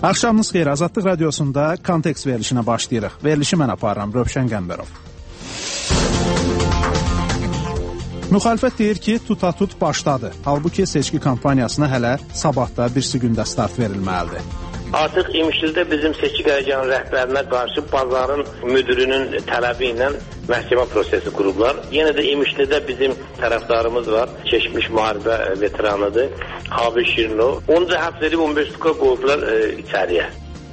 Axşamınız xeyir, Azadlıq Radiosunda Kontekst verilişinə başlayırıq. Verilişi mən aparıram, Rövşən Qəmbərov. Müxalifət deyir ki, tutatut başladı. Halbuki seçki kampaniyasına hələ sabahda birisi gündə start verilməlidir. Artıq İmişlidə bizim seçki qərargahının rəhbərinə qarşı bazarın müdürünün tələbi ilə məhkəmə prosesi qurublar. Yenə də İmişlidə bizim tərəfdarımız var. Keçmiş müharibə veteranıdır. Habil Şirinov. Onu da həbs edib 15 tutuqa qoyublar içəriyə.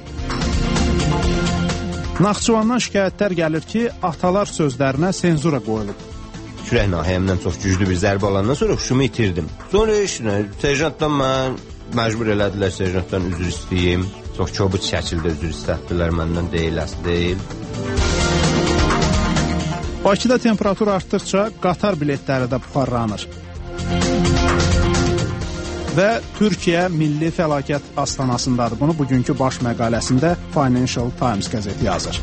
Naxçıvandan şikayətlər gəlir ki, atalar sözlərinə senzura qoyulub. Kürək nahiyəmdən çox güclü bir zərbə alandan sonra huşumu itirdim. Sonra serjantdan mən məcbur elədilər, serjantdan üzr istəyim. Çox kobud şəkildə üzr istətdilər məndən, deyil. Bakıda temperatur artdıqca qatar biletləri də buxarlanır. Və Türkiyə Milli Fəlakət Astanasındadır. Bunu bugünkü baş məqaləsində Financial Times qəzeti yazır.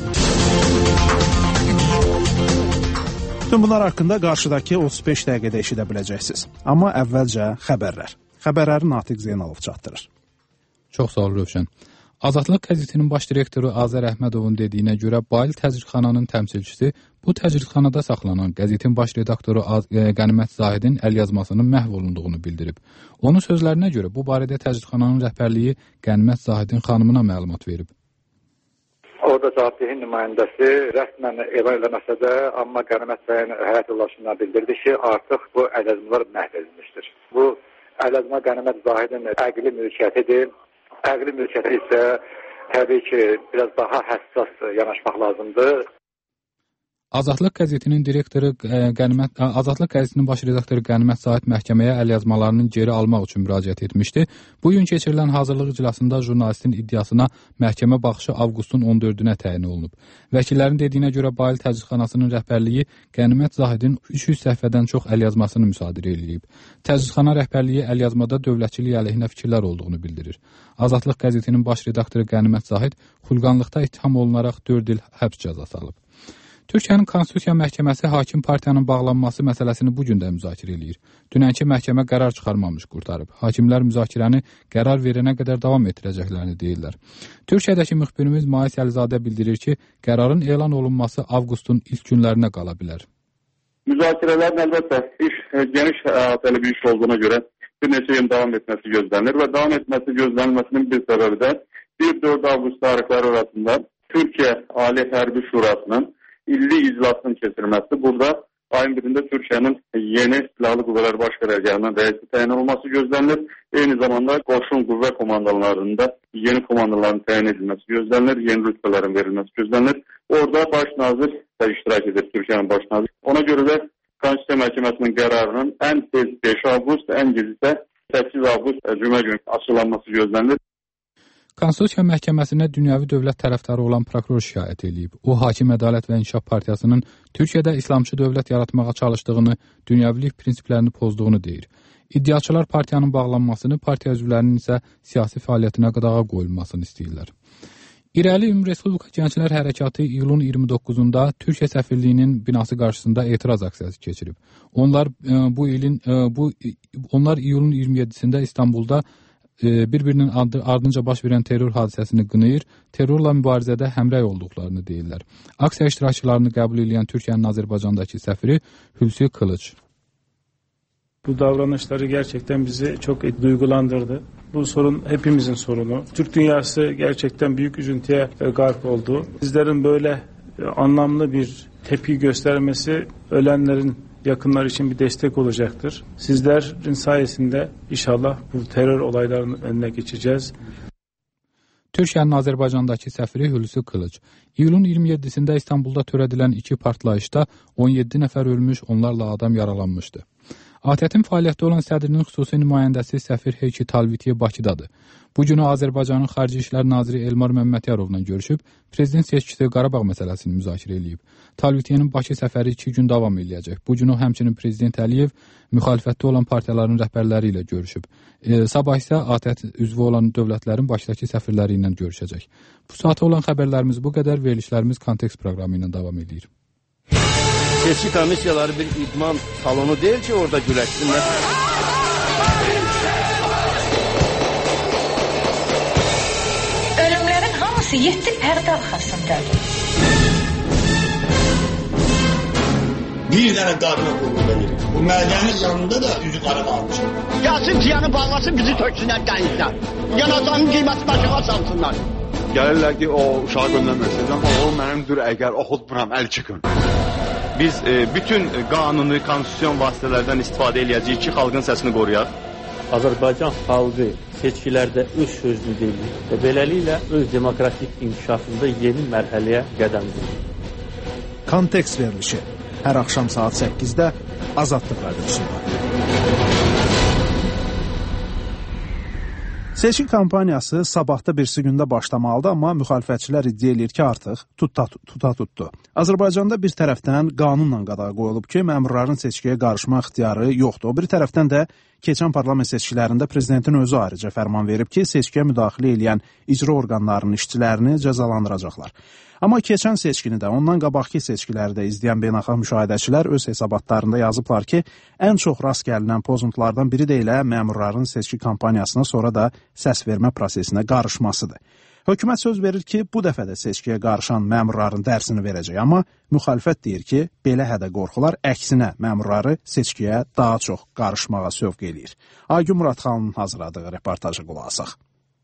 Bütün bunlar haqqında qarşıdakı 35 dəqiqədə eşidə biləcəksiniz. Amma əvvəlcə xəbərlər. Xəbərləri Natiq Zeynalov çatdırır. Çox sağ ol Rövşən. Azadlıq qəzetinin baş direktoru Azər Əhmədovun dediyinə görə Bayıl təcridxananın təmsilçisi bu təcridxanada saxlanan qəzetin baş redaktoru Qənimət Zahidin əlyazmasının məhv olunduğunu bildirib. Onun sözlərinə görə bu barədə təcridxananın rəhbərliyi Qənimət Zahidin xanımına məlumat verib. Orada cavabdehin nümayəndəsi rəsmən elan eləməsə də, amma Qənimət bəyin həyat yoldaşından bildirdi ki, artıq bu əlyazmalar məhv edilmişdir. Bu əlyazma Qənimət Zahidin əqli mülkiyyətidir. Əqli mülkiyyəti isə təbii ki, biraz daha həssas yanaşmaq lazımdır. Azadlıq qəzetinin baş redaktoru Qənimət Zahid məhkəməyə əlyazmalarının geri almaq üçün müraciət etmişdi. Bu gün keçirilən hazırlıq iclasında jurnalistin iddiasına məhkəmə baxışı avqustun 14-ünə təyin olunub. Vəkillərin dediyinə görə Bayıl təcridxanasının rəhbərliyi Qənimət Zahidin 300 səhifədən çox əlyazmasını müsadirə edib. Təcridxana rəhbərliyi əlyazmada dövlətçilik əleyhinə fikirlər olduğunu bildirir. Azadlıq qəzetinin baş redaktoru Qənimət Zahid xulqanlıqda ittiham olunaraq 4 il həbs cəzası alıb. Türkiyənin Konstitusiya Məhkəməsi hakim partiyanın bağlanması məsələsini bugün də müzakirə eləyir. Dünənki məhkəmə qərar çıxarmamış qurtarıb. Hakimlər müzakirəni qərar verənə qədər davam etdirəcəklərini deyirlər. Türkiyədəki müxbirimiz Mais Əlizadə bildirir ki, qərarın elan olunması avqustun ilk günlərinə qala bilər. Müzakirələrin əlbəttə geniş əhatəli bir iş olduğuna görə bir neçə il davam etməsi gözlənilir və davam etməsi gözlənilməsinin bir səbəbi də 1-4 avqust tarixləri arasında Türkiyə Ali Hərbi Şurasının illik iclasının keçirilməsi. Burada ayın birində Türkiyənin yeni silahlı qüvvələr baş qərargahının rəisi təyin olması gözlənilir. Eyni zamanda qoşun qüvvə komandalarında yeni komandaların təyin edilməsi gözlənilir, yeni rütbələrin verilməsi gözlənilir. Orada baş nazir də iştirak edir, Türkiyənin baş naziri. Ona görə də Konstitusiya Məhkəməsinin qərarının ən tez 5 avqust, ən gec isə 8 avqust cümə günü açıqlanması gözlənilir. Konstitusiya Məhkəməsinə dünyəvi dövlət tərəfdarı olan prokuror şikayət edib. O, Hakim Ədalət və İnkişaf Partiyasının Türkiyədə İslamçı dövlət yaratmağa çalışdığını, dünyəvilik prinsiplərini pozduğunu deyir. İddiaçılar partiyanın bağlanmasını, partiya üzvlərinin isə siyasi fəaliyyətinə qadağa qoyulmasını istəyirlər. İrəli Ümumrespublika Gənclər Hərəkatı iyulun 29-da Türkiyə səfirliyinin binası qarşısında etiraz aksiyası keçirib. Onlar iyulun 27-sində İstanbulda bir-birinin ardınca baş verən terror hadisəsini qınayır, terrorla mübarizədə həmrəy olduqlarını deyirlər. Aksiya iştirakçılarını qəbul edən Türkiyənin Azərbaycandakı səfiri Hülsi Kılıç. Bu davranışları gerçekten bizi çok duygulandırdı. Bu sorun hepimizin sorunu. Türk dünyası gerçekten büyük üzüntüye gark oldu. Sizlerin böyle anlamlı bir tepki göstermesi ölenlerin yakınlar için bir destek olacaktır. Sizlerin sayesinde inşallah bu terör olaylarının önüne geçeceğiz. Türkiyənin Azərbaycandakı səfiri Hulusi Kılıç. İyulun 27-sində İstanbulda törədilən 2 partlayışda 17 nəfər ölmüş, onlarla adam yaralanmışdı. ATƏT-in fəaliyyətdə olan sədrinin xüsusi nümayəndəsi səfir Heyki Talvitiye Bakıdadır. Bu günü Azərbaycanın Xarici İşlər Naziri Elmar Məmmədyarovla görüşüb, prezident seçkisi Qarabağ məsələsini müzakirə edib. Talvitiyenin Bakı səfəri 2 gün davam edəcək. Bu günü həmçinin prezident Əliyev müxalifətdə olan partiyaların rəhbərləri ilə görüşüb. Sabah isə ATƏT üzvü olan dövlətlərin Bakıdakı səfirləri ilə görüşəcək. Bu saata olan xəbərlərimiz bu qədər, verilişlərimiz Kontekst proqramı ilə davam edir. Seçki komissiyaları bir idman salonu deyil ki, orada güləşsinlər. şəxsiyyəti pərdə arxasındadır. Bir dənə qadına qulluq edir. Bu mədənin yanında da üzü qara qalmış. Gəlsin tiyanı bağlasın, bizi töksünlər dənizdən. Yanacağının qiyməti başına salsınlar. Gəlirlər ki, o uşağı göndərməsin. O mənimdir, əgər oxutmuram, əl çıxın. Biz bütün qanuni, konstitusyon vasitələrdən istifadə edəcəyik ki, xalqın səsini qoruyaq. Azərbaycan xalqı seçkilərdə öz sözünü deyir və beləliklə öz demokratik inkişafında yeni mərhələyə qədəm qoyur. Kontekst verilişi. Hər axşam saat 8-də Azadlıq Radiosunda. Seçki kampaniyası sabahda birisi gündə başlamalıdır, amma müxalifətçilər iddia edir ki, artıq tutdu. Azərbaycanda bir tərəfdən qanunla qadağa qoyulub ki, məmurların seçkiyə qarışma ixtiyarı yoxdur. O bir tərəfdən də keçən parlament seçkilərində prezidentin özü ayrıca fərman verib ki, seçkiyə müdaxilə edən icra orqanlarının işçilərini cəzalandıracaqlar. Amma keçən seçkini də, ondan qabaqki seçkiləri də izləyən beynəlxalq müşahidəçilər öz hesabatlarında yazıblar ki, ən çox rast gəlinən pozuntulardan biri də elə məmurların seçki kampaniyasına sonra da səs vermə prosesinə qarışmasıdır. Hökumət söz verir ki, bu dəfə də seçkiyə qarışan məmurların dərsini verəcək, amma müxalifət deyir ki, belə hədə qorxular əksinə məmurları seçkiyə daha çox qarışmağa sövq eləyir. Aygün Muradxanın hazırladığı reportajı qulaq asaq.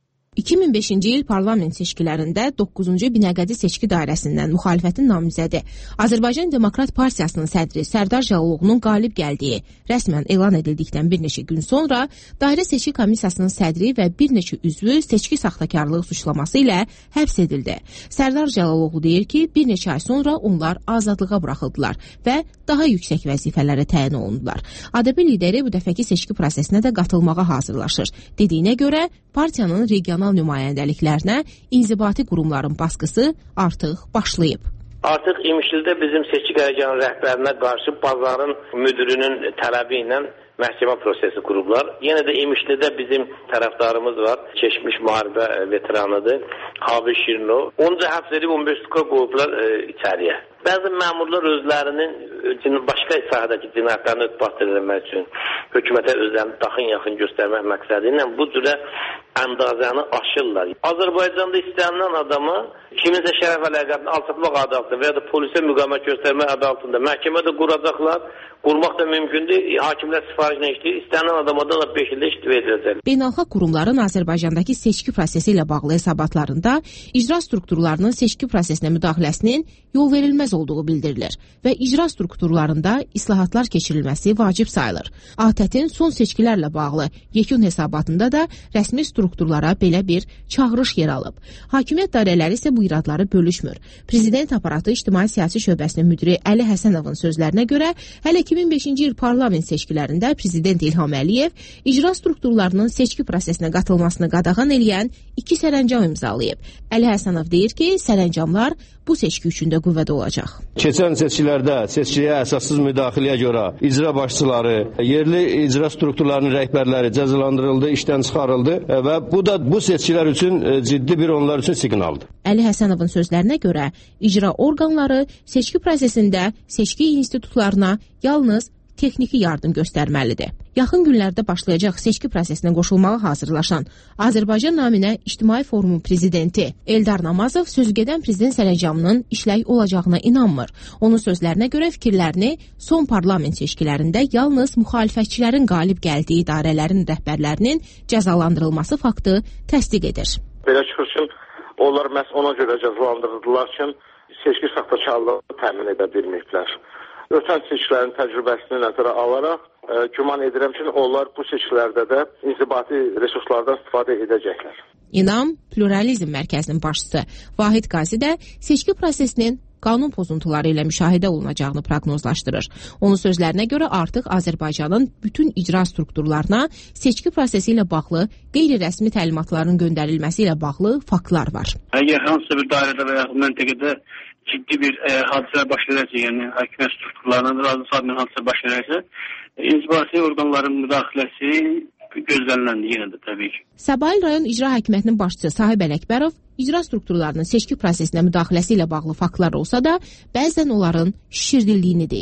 2005-ci il parlament seçkilərində 9-cu Binəqədi seçki dairəsindən müxalifətin namizədi Azərbaycan Demokrat Partiyasının sədri Sərdar Cəlalovun qalib gəldiyi rəsmən elan edildikdən bir neçə gün sonra dairə seçki komissiyasının sədri və bir neçə üzvü seçki saxtakarlığı suçlaması ilə həbs edildi. Sərdar Cəlalov deyir ki, bir neçə ay sonra onlar azadlığa buraxıldılar və daha yüksək vəzifələrə təyin olundular. ADP lideri bu dəfəki seçki prosesinə də qatılmağa hazırlaşır. Dediyinə görə partiyanın regional nümayəndəliklərinə inzibati qurumların baskısı artıq başlayıb. Artıq İmişlidə bizim seçki qərargahının rəhbərinə qarşı bazarın müdürünün tələbi ilə məhkəmə prosesi qurublar. Yenə də İmişlidə bizim tərəfdarımız var. Keçmiş müharibə veteranıdır. Habil Şirinov. Onu da həbs edib 15 tutuqa qoyublar içəriyə. Bəzi məmurlar özlərinin başqa sahədəki cinayətlərini isbat edilmək üçün hökumətə özlərini yaxın göstərmək məqsədi ilə bu cürə əndazəni aşırlar. Azərbaycanda istənilən adamı kiminsə şərəf əlaqəsini alçatmaq adı altında və ya da polisə müqavimət göstərmək adı altında məhkəmədə quracaqlar. Qurmaq da mümkündür. Hakimlər sifarişlə işləyir. İstənilən adama da 5 ildə istifa ediləcək. Beynəlxalq qurumların Azərbaycandakı seçki prosesi ilə bağlı hesabatlarında icra strukturlarının seçki prosesinə müdaxiləsinin yol verilməz olduğu bildirilir və icra strukturlarında islahatlar keçirilməsi vacib sayılır. ATƏT-in son seçkilərlə bağlı yekun hesabatında da rəsmi strukturlara belə bir çağırış yer alıb. Hakimiyyət dairələri isə bu iradları bölüşmür. Prezident aparatı İctimai Siyasi Şöbəsinin müdiri Əli Həsənovun sözlərinə görə hələ 2005-ci il parlament seçkilərində Prezident İlham Əliyev icra strukturlarının seçki prosesinə qatılmasını qadağan eləyən 2 sərəncam imzalayıb. Əli Həsənov deyir ki, sərəncamlar bu seçki üçün də qüvvədə olacaq. Keçən seçkilərdə seçkiyə əsassız müdaxiləyə görə icra başçıları, yerli icra strukturlarının rəhbərləri cəzalandırıldı, işdən çıxarıldı və bu da bu seçkilər üçün ciddi bir onlar üçün siqnaldır. Əli Həsənovun sözlərinə görə icra orqanları seçki prosesində seçki institutlarına yalnız texniki yardım göstərməlidir. Yaxın günlərdə başlayacaq seçki prosesinə qoşulmağa hazırlaşan Azərbaycan naminə İctimai Forumun prezidenti Eldar Namazov sözügedən prezident sərəncamının işlək olacağına inanmır. Onun sözlərinə görə fikirlərini son parlament seçkilərində yalnız müxalifətçilərin qalib gəldiyi idarələrin rəhbərlərinin cəzalandırılması faktı təsdiq edir. Belə çıxır ki, onlar məhz ona görə cəzalandırıldılar ki, seçki saxtakarlığını təmin edə bilməyiblər. Ötən seçkilərin təcrübəsini nəzərə alaraq güman edirəm ki, onlar bu seçkilərdə də inzibati resurslardan istifadə edəcəklər. İnam Pluralizm Mərkəzinin başçısı Vahid Qazi də seçki prosesinin qanun pozuntuları ilə müşahidə olunacağını proqnozlaşdırır. Onun sözlərinə görə artıq Azərbaycanın bütün icra strukturlarına seçki prosesi ilə bağlı qeyri-rəsmi təlimatların göndərilməsi ilə bağlı faktlar var. Əgər hansısa bir dairədə və ya məntəqədə ciddi bir hadisələr baş verəcək, yəni hakimiyyət strukturlarının razı salmayan hadisələr baş verəcək, inzibati orqanların müdaxiləsi gözləniləndir yenə də təbii ki. Səbail rayon icra hakimiyyətinin başçısı Sahib Ələkbərov icra strukturlarının seçki prosesinə müdaxiləsi ilə bağlı faktlar olsa da, bəzən onların şişirdildiyini deyir.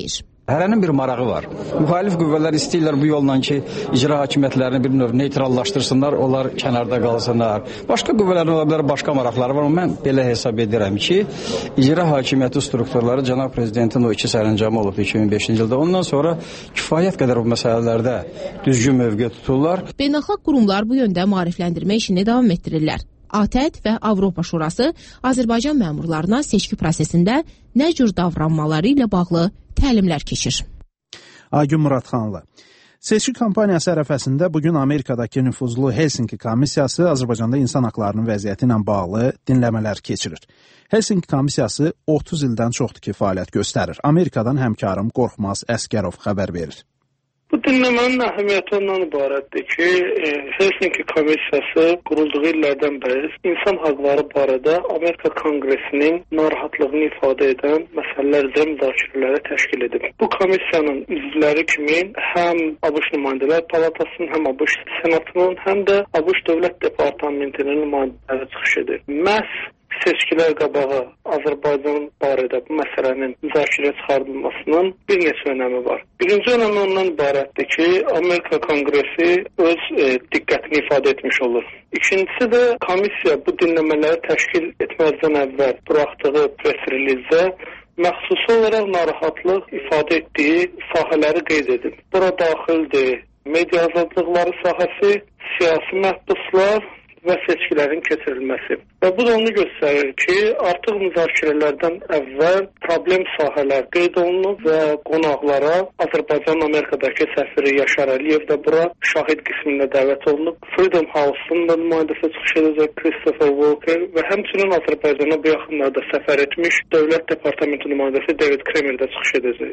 Hərənin bir marağı var. Müxalif qüvvələr istəyirlər bu yolla ki, icra hakimiyyətlərini bir növ neytrallaşdırsınlar, onlar kənarda qalsınlar. Başqa qüvvələrin ola bilər, başqa maraqları var, amma mən belə hesab edirəm ki, icra hakimiyyəti strukturları cənab prezidentin o 2 sərəncamı olub 2005-ci ildə. Ondan sonra kifayət qədər bu məsələlərdə düzgün mövqe tuturlar. Beynəlxalq qurumlar bu yöndə maarifləndirmə işini davam etdirirlər. ATƏT və Avropa Şurası Azərbaycan məmurlarına seçki prosesində nə cür davranmaları ilə bağlı təlimlər keçir. Aygün Muradxanlı. Seçki kampaniyası ərəfəsində bugün Amerikadakı nüfuzlu Helsinki komissiyası Azərbaycanda insan haqlarının vəziyyəti ilə bağlı dinləmələr keçirir. Helsinki komissiyası 30 ildən çoxdur ki, fəaliyyət göstərir. Amerikadan həmkarım Qorxmaz Əsgərov xəbər verir. Bu dinləmənin əhəmiyyəti ondan ibarətdir ki, Helsinki komissiyası qurulduğu illərdən bəri insan haqları barədə Amerika Konqresinin narahatlığını ifadə edən məsələlər üzrə müzakirələri təşkil edib. Bu komissiyanın üzvləri kimi həm ABŞ Nümayəndələr Palatasının, həm ABŞ Senatının, həm də ABŞ Dövlət Departamentinin nümayəndələri çıxış edir. Məhz seçkilər qabağı Azərbaycan barədə bu məsələnin müzakirəyə çıxardılmasının bir neçə önəmi var. Birinci önəmi ondan ibarətdir ki, Amerika Konqresi öz diqqətini ifadə etmiş olur. İkincisi də komissiya bu dinləmələri təşkil etməzdən əvvəl buraxdığı press relizdə məxsusi olaraq narahatlıq ifadə etdiyi sahələri qeyd edib. Bura daxildir media azadlıqları sahəsi, siyasi məhbuslar və seçkilərin keçirilməsi. Və bu da onu göstərir ki, artıq müzakirələrdən əvvəl problem sahələr qeyd olunub və qonaqlara Azərbaycanın Amerikadakı səfiri Yaşar Əliyev də bura şahid qismində dəvət olunub. Freedom House-un da nümayəndəsi çıxış edəcək Christopher Walker və həmçinin Azərbaycana bu yaxınlarda səfər etmiş Dövlət Departamenti nümayəndəsi David Kramer də çıxış edəcək.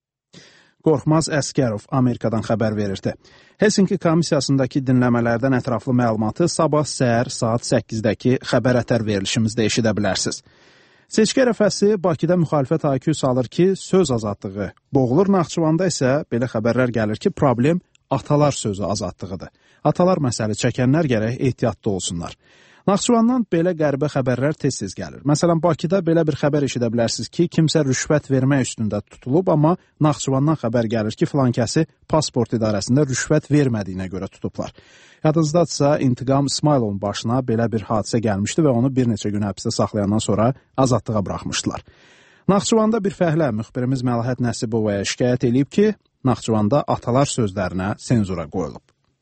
Qorxmaz Əsgərov Amerikadan xəbər verirdi. Helsinki komissiyasındakı dinləmələrdən ətraflı məlumatı sabah səhər saat 8-dəki xəbər ətər verilişimizdə eşidə bilərsiniz. Seçki ərəfəsi Bakıda müxalifət haykü salır ki, söz azadlığı boğulur. Naxçıvanda isə belə xəbərlər gəlir ki, problem atalar sözü azadlığıdır. Atalar məsələ çəkənlər gərək ehtiyatlı olsunlar. Naxçıvandan belə qəribə xəbərlər tez-tez gəlir. Məsələn, Bakıda belə bir xəbər eşidə bilərsiniz ki, kimsə rüşvət vermək üstündə tutulub, amma Naxçıvandan xəbər gəlir ki, filankəsi pasport idarəsində rüşvət vermədiyinə görə tutublar. Yadınızdadsa, İntiqam İsmayılovun başına belə bir hadisə gəlmişdi və onu bir neçə gün həbsdə saxlayandan sonra azadlığa buraxmışdılar. Naxçıvanda bir fəhlə müxbirimiz Məlahət Nəsibovaya şikayət edib ki, Naxçıvanda atalar sözlərinə senzura qoyulub.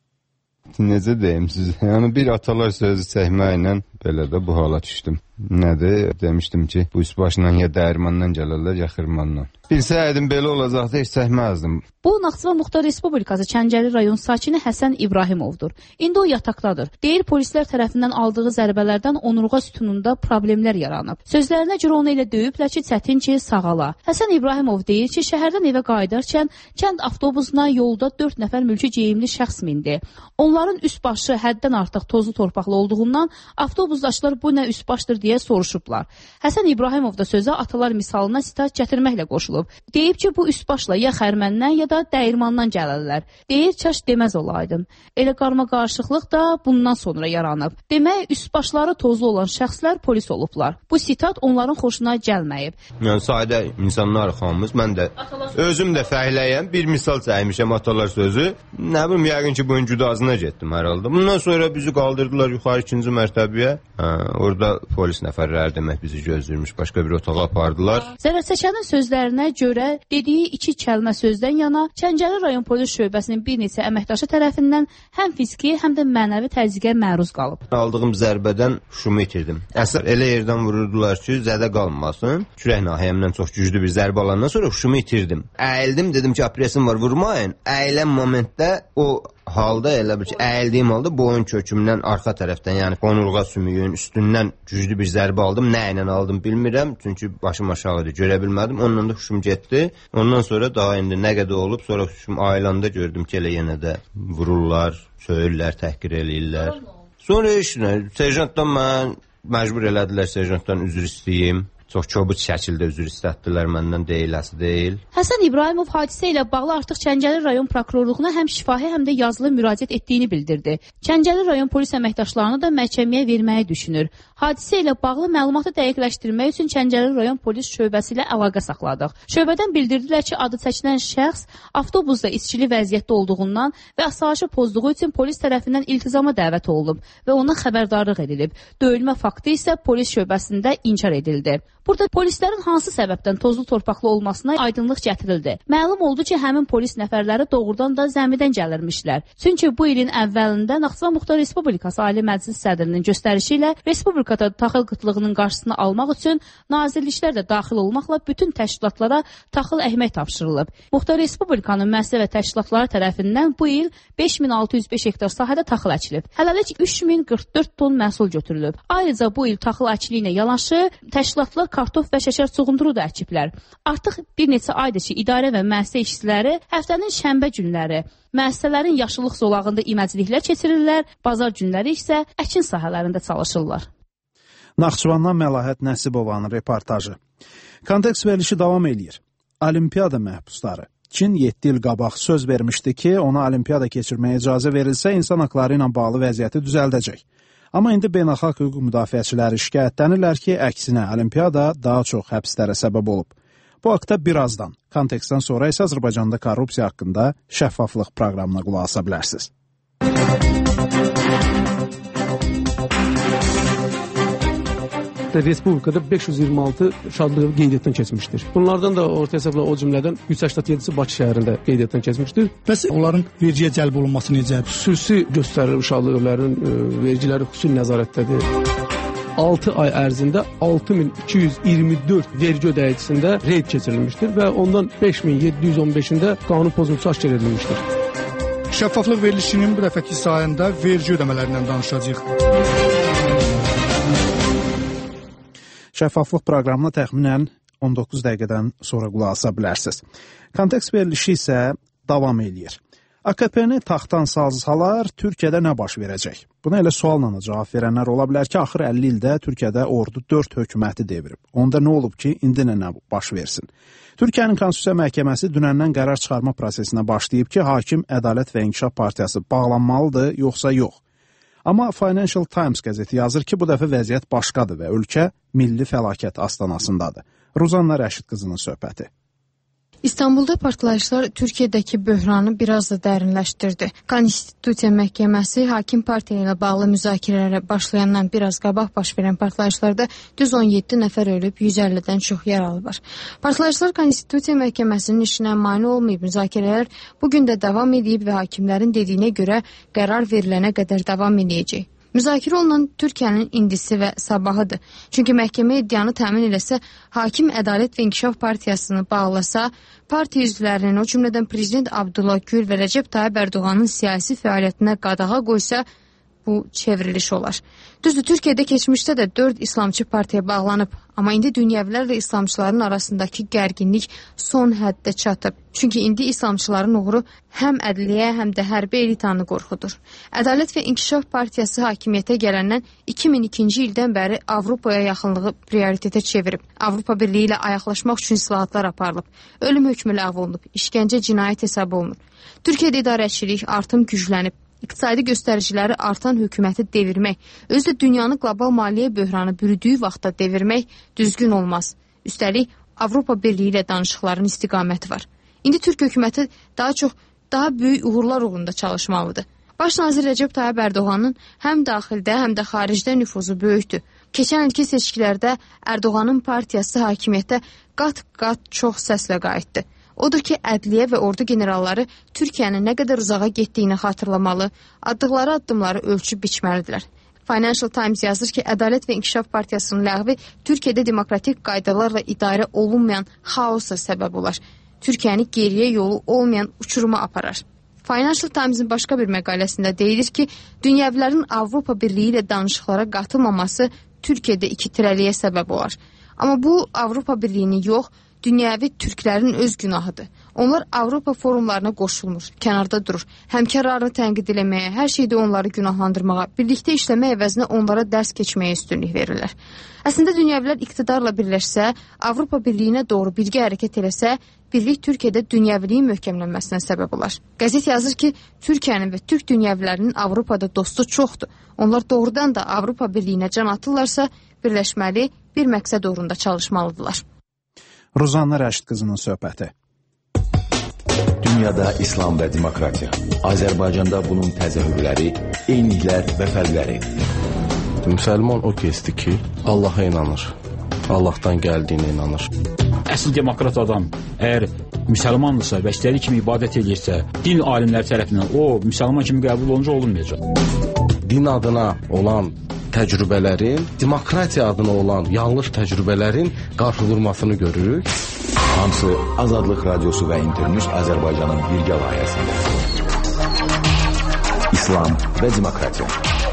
Necə deyim sizə? Yəni bir atalar sözü çəkməklə belə də bu hala düşdüm. Nədir? Demişdim ki, bu üsbaşla ya dəyirmandan gəlirlər, ya xırmandan. Bilsəydim belə olacaqdı, heç çəkməzdim. Bu, Naxçıvan Muxtar Respublikası Çəncəli rayon sakini Həsən İbrahimovdur. İndi o yataqdadır. Deyir, polislər tərəfindən aldığı zərbələrdən onurğa sütununda problemlər yaranıb. Sözlərinə görə onu elə döyüblər ki, çətin ki, sağala. Həsən İbrahimov deyir ki, şəhərdən evə qayıdarkən kənd avtobusuna yolda 4 nəfər mülki geyimli şəxs mindi. Onların üst başı həddən artıq tozlu torpaqlı olduğundan avtobusdaşlar bu nə üst başdır deyə soruşublar. Həsən İbrahimov da sözə atalar misalına sitat gətirməklə qoşulub. Deyib ki, bu üst başla ya xərməndən ya da dəyirmandan gəlirlər. Deyir, çaş deməz olaydım. Elə qarma qarışıqlıq da bundan sonra yaranıb. Demək, üst başları tozlu olan şəxslər polis olublar. Bu sitat onların xoşuna gəlməyib. Yəni, sadə insanlar xanımız, mən də özüm də fəhləyəm, bir misal çəkmişəm atalar sözü. Nə bilim, yəqin ki, bunun güdazına getdim hər halda. Bundan sonra bizi qaldırdılar yuxarı 2-ci mərtəbəyə. Orada polis nəfərləri demək bizi gözləyirmiş, başqa bir otağa apardılar. Zərərçəkənin sözlərinə görə dediyi 2 kəlmə sözdən yana Çəncəli rayon polis şöbəsinin bir neçə əməkdaşı tərəfindən həm fiziki, həm də mənəvi təzyiqə məruz qalıb. Aldığım zərbədən huşumu itirdim. Əsər elə yerdən vururdular ki, zədə qalmasın. Kürək nahiyəmdən çox güclü bir zərbə alandan sonra huşumu itirdim. Əyildim, dedim ki, operasiya var, vurmayın. Əyilən momentdə o halda elə bir ki, əyildiyim halda boyun kökümdən arxa tərəfdən, yəni onurğa sümüyün üstündən güclü bir zərbə aldım. Nə ilə aldım bilmirəm, çünki başım aşağıdır, görə bilmədim. Ondan da huşum getdi. Ondan sonra daha indi nə qədər olub, sonra huşum ayılanda gördüm ki, elə yenə də vururlar, söyürlər, təhqir eləyirlər. Sonra işinə, serjantdan mən məcbur elədilər serjantdan üzr istəyim. çox kobud şəkildə üzr istətdilər məndən, deyiləsi deyil. Həsən İbrahimov hadisə ilə bağlı artıq Çəncəli rayon prokurorluğuna həm şifahi, həm də yazılı müraciət etdiyini bildirdi. Çəncəli rayon polis əməkdaşlarını da məhkəməyə verməyi düşünür. Hadisə ilə bağlı məlumatı dəqiqləşdirmək üçün Çəncəli rayon polis şöbəsi ilə əlaqə saxladıq. Şöbədən bildirdilər ki, adı çəkilən şəxs avtobusda içkili vəziyyətdə olduğundan və asayişi pozduğu üçün polis tərəfindən iltizama dəvət olunub və ona xəbərdarlıq edilib. Döyülmə faktı isə polis şöbəsində inkar edildi. Burada polislərin hansı səbəbdən tozlu torpaqlı olmasına aydınlıq gətirildi. Məlum oldu ki, həmin polis nəfərləri doğrudan da zəmidən gəlirmişlər. Çünki bu ilin əvvəlində Naxçıvan Muxtar Respublikası Ali Məclis sədrinin göstərişi ilə respublikada taxıl qıtlığının qarşısını almaq üçün nazirliklər də daxil olmaqla bütün təşkilatlara taxıl əhmək tapşırılıb. Muxtar Respublikanın müəssisə və təşkilatları tərəfindən bu il 5605 hektar sahədə taxıl əkilib. Hələlik 3044 ton məhsul götürülüb. Ayrıca bu il taxıl əkili ilə yanaşı təşkilatlar kartof və şəkər çuğunduru da əkiblər. Artıq bir neçə aydır ki, idarə və müəssisə işçiləri həftənin şənbə günləri müəssisələrin yaşıllıq zolağında iməcliklər keçirirlər, bazar günləri isə əkin sahələrində çalışırlar. Naxçıvandan Məlahət Nəsibovanın reportajı. Kontekst verilişi davam eləyir. Olimpiada məhbusları. Çin 7 il qabaq söz vermişdi ki, ona olimpiada keçirməyə icazə verilsə, insan haqları ilə bağlı vəziyyəti düzəldəcək. Amma indi beynəlxalq hüquq müdafiəçiləri şikayətlənirlər ki, əksinə olimpiada daha çox həbslərə səbəb olub. Bu haqda birazdan, kontekstdən sonra isə Azərbaycanda korrupsiya haqqında şəffaflıq proqramına qulaq asa bilərsiniz. Respublikada 526 şadlığı qeydiyyatdan keçmişdir. Bunlardan da orta hesabla o cümlədən 187-si Bakı şəhərində qeydiyyatdan keçmişdir. Bəs onların vergiyə cəlb olunması necə? Xüsusi göstərilir uşaqlıqların vergiləri xüsusi nəzarətdədir. 6 ay ərzində 6224 vergi ödəyicisində reyd keçirilmişdir və ondan 5715-də qanun pozuntusu aşkar edilmişdir. Şəffaflıq verilişinin bu dəfəki sayında vergi ödəmələrindən danışacağıq. Şəffaflıq proqramına təxminən 19 dəqiqədən sonra qulaq asa bilərsiniz. Kontekst verilişi isə davam eləyir. AKP-ni taxtdan salsalar Türkiyədə nə baş verəcək? Buna elə sualla cavab verənlər ola bilər ki, axır 50 ildə Türkiyədə ordu 4 hökuməti devirib. Onda nə olub ki, indi nə baş versin? Türkiyənin Konstitusiya Məhkəməsi dünəndən qərar çıxarma prosesinə başlayıb ki, hakim Ədalət və İnkişaf Partiyası bağlanmalıdır, yoxsa yox? Amma Financial Times qəzeti yazır ki, bu dəfə vəziyyət başqadır və ölkə milli fəlakət astanasındadır. Ruzanna Rəşid qızının söhbəti. İstanbulda partlayışlar Türkiyədəki böhranı biraz da dərinləşdirdi. Konstitusiya Məhkəməsi hakim partiya ilə bağlı müzakirələrə başlayandan biraz qabaq baş verən partlayışlarda düz 17 nəfər ölüb, 150-dən çox yaralı var. Partlayışlar Konstitusiya Məhkəməsinin işinə mane olmayıb, müzakirələr bugün də davam edib və hakimlərin dediyinə görə qərar verilənə qədər davam edəcək. Müzakirə olunan Türkiyənin indisi və sabahıdır. Çünki məhkəmə iddianı təmin eləsə, hakim Ədalət və İnkişaf Partiyasını bağlasa, partiya üzvlərinin, o cümlədən Prezident Abdullah Gül və Rəcəb Tayyib Ərdoğanın siyasi fəaliyyətinə qadağa qoysa, bu çevriliş olar. Düzdür, Türkiyədə keçmişdə də 4 İslamçı partiya bağlanıb, amma indi dünyəvilərlə İslamçıların arasındakı gərginlik son həddə çatıb. Çünki indi İslamçıların uğuru həm ədliyyə, həm də hərbi elitanı qorxudur. Ədalət və İnkişaf Partiyası hakimiyyətə gələndən 2002-ci ildən bəri Avropaya yaxınlığı prioritetə çevirib. Avropa Birliyi ilə ayaqlaşmaq üçün islahatlar aparılıb. Ölüm hökmü ləğv olunub, işgəncə cinayət hesabı olunub. Türkiyədə idarəçilik artım güclənib. İqtisadi göstəriciləri artan hökuməti devirmək, özü də dünyanı qlobal maliyyə böhranı bürüdüyü vaxtda devirmək düzgün olmaz. Üstəlik, Avropa Birliyi ilə danışıqların istiqaməti var. İndi Türk hökuməti daha böyük uğurlar uğrunda çalışmalıdır. Baş nazir Rəcəb Tayyib Ərdoğanın həm daxildə, həm də xaricdə nüfuzu böyükdür. Keçən ilki seçkilərdə Ərdoğanın partiyası hakimiyyətə qat-qat çox səslə qayıtdı. Odur ki, ədliyyə və ordu generalları Türkiyənin nə qədər uzağa getdiyini xatırlamalı, atdıqları addımları ölçüb biçməlidirlər. Financial Times yazır ki, Ədalət və İnkişaf Partiyasının ləğvi Türkiyədə demokratik qaydalarla idarə olunmayan xaosa səbəb olar. Türkiyəni geriyə yolu olmayan uçuruma aparar. Financial Times-in başqa bir məqaləsində deyilir ki, dünyəvilərin Avropa Birliyi ilə danışıqlara qatılmaması Türkiyədə ikitirəliyə səbəb olar. Amma bu Avropa Birliyini yox, dünyəvi türklərin öz günahıdır. Onlar Avropa forumlarına qoşulmur, kənarda durur. Həmkarlarını tənqid eləməyə, hər şeydə onları günahlandırmağa, birlikdə işləmək əvəzinə onlara dərs keçməyə üstünlük verirlər. Əslində dünyavilər iqtidarla birləşsə, Avropa Birliyinə doğru birgə hərəkət eləsə, birlik Türkiyədə dünyaviliyin möhkəmlənməsinə səbəb olar. Qəzet yazır ki, Türkiyənin və Türk dünyavlərinin Avropada dostu çoxdur. Onlar doğrudan da Avropa Birliyinə can atırlarsa, birləşməli, bir məqsəd uğrunda çalışmalıdırlar. Ruzanna Rəşid qızının söhbəti. Dünyada İslam və demokratiya. Azərbaycanda bunun təzahürləri, eyniliklər və fərqləri. Müsəlman o kəsdir ki, Allaha inanır. Allahdan gəldiyinə inanır. Əsl demokrat adam əgər müsəlmandırsa və istədiyi kimi ibadət edirsə, din alimləri tərəfindən o müsəlman kimi qəbul olunca olunmayacaq. Din adına olan təcrübələrin, demokratiya adına olan yanlış təcrübələrin qarşı durmasını görürük. Hamısı Azadlıq Radiosu və İnternews Azərbaycanın birgə layihəsində. İslam və demokratiya.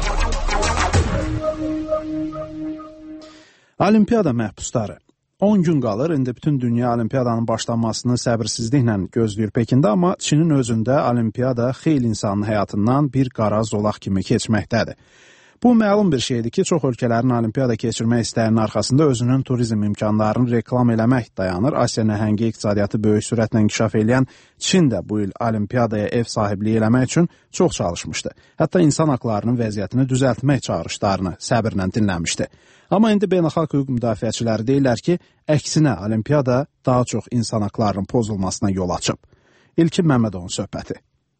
Olimpiada məhbusları. 10 gün qalır, indi bütün dünya olimpiadanın başlanmasını səbirsizliklə gözləyir Pekində, amma Çinin özündə olimpiada xeyli insanın həyatından bir qara zolaq kimi keçməkdədir. Bu məlum bir şeydir ki, çox ölkələrin olimpiada keçirmək istəyinin arxasında özünün turizm imkanlarını reklam eləmək dayanır. Asiya nəhəngi iqtisadiyyatı böyük sürətlə inkişaf edən Çin də bu il olimpiadaya ev sahibliyi eləmək üçün çox çalışmışdı. Hətta insan haqlarının vəziyyətini düzəltmək çağırışlarını səbirlə dinləmişdi. Amma indi beynəlxalq hüquq müdafiəçiləri deyirlər ki, əksinə olimpiada daha çox insan haqlarının pozulmasına yol açıb. İlkin Məmmədovun söhbəti.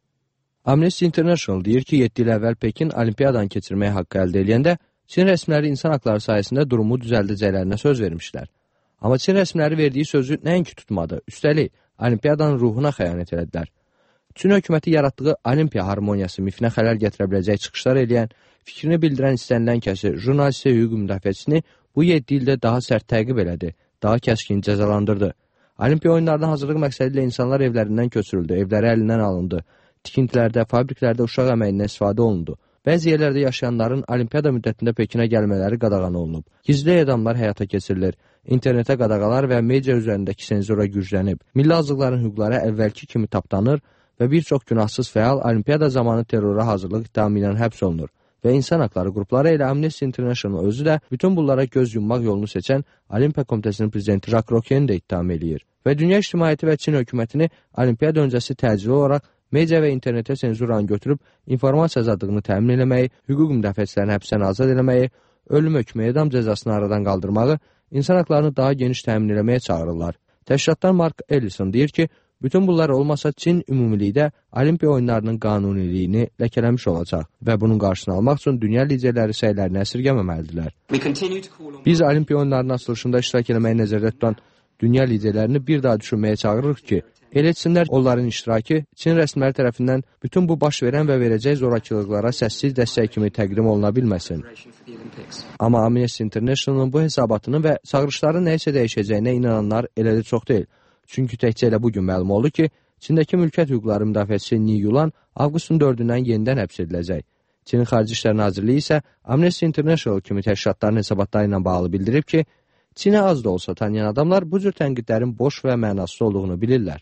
Amnesty International deyir ki, 7 il əvvəl Pekin olimpiyadanı keçirməyə haqqı əldə edəndə Çin rəsmiləri insan haqları sayəsində durumu düzəldəcəklərinə söz vermişlər. Amma Çin rəsmiləri verdiyi sözü nəinki tutmadı, üstəlik olimpiyadanın ruhuna xəyanət elədilər. Çin hökuməti yaratdığı olimpiya harmoniyası mifinə xələl gətirə biləcək çıxışlar eləyən, fikrini bildirən istənilən kəsi, jurnalisti hüquq müdafiəçisini bu 7 ildə daha sərt təqib elədi, daha kəskin cəzalandırdı. Olimpiya oyunlarına hazırlıq məqsədi ilə insanlar evlərindən köçürüldü, evləri əlindən alındı. Tikintilərdə, fabriklərdə uşaq əməyindən istifadə olundu. Bəzi yerlərdə yaşayanların olimpiada müddətində Pekinə gəlmələri qadağan olunub. Gizli edamlar həyata keçirilir. İnternetə qadağalar və media üzərindəki senzura güclənib. Milli azlıqların hüquqları əvvəlki kimi tapdanır və bir çox günahsız fəal olimpiada zamanı terrora hazırlıq ittihamı ilə həbs olunur. Və insan haqları qrupları ilə Amnesty International özü də bütün bunlara göz yummaq yolunu seçən Olimpiya Komitəsinin prezidenti Jacques Rocqueni də ittiham eləyir. Və dünya ictimaiyyəti və Çin hökumətini olimpiada öncəsi təcili olaraq media və internetə senzuranı götürüb informasiya azadlığını təmin eləməyi, hüquq müdafiəçilərini həbsdən azad eləməyi, ölüm hökmü edam cəzasını aradan qaldırmağı, insan haqlarını daha geniş təmin eləməyə çağırırlar. Təşkilatdan Mark Ellison deyir ki, bütün bunlar olmasa Çin ümumilikdə olimpiya oyunlarının qanuniliyini ləkələmiş olacaq və bunun qarşısını almaq üçün dünya liderləri səylərini əsirgəməməlidirlər. Biz olimpiya oyunlarının açılışında iştirak eləməyi nəzərdə tutan dünya liderlərini bir daha düşünməyə çağırırıq ki, elə etsinlər onların iştirakı Çin rəsmiləri tərəfindən bütün bu baş verən və verəcək zorakılıqlara səssiz dəstək kimi təqdim oluna bilməsin. Amma Amnesty International'ın bu hesabatını və çağırışların nəyəsə dəyişəcəyinə inananlar elə də çox deyil. Çünki təkcə elə bugün məlum oldu ki, Çindəki mülkiyyət hüquqları müdafiəçisi Ni Yulan avqustun 4-dən yenidən həbs ediləcək. Çinin Xarici İşlər Nazirliyi isə Amnesty International kimi təşkilatların hesabatları ilə bağlı bildirib ki, Çinə az da olsa tanıyan adamlar bu cür tənqidlərin boş və mənasız olduğunu bilirlər.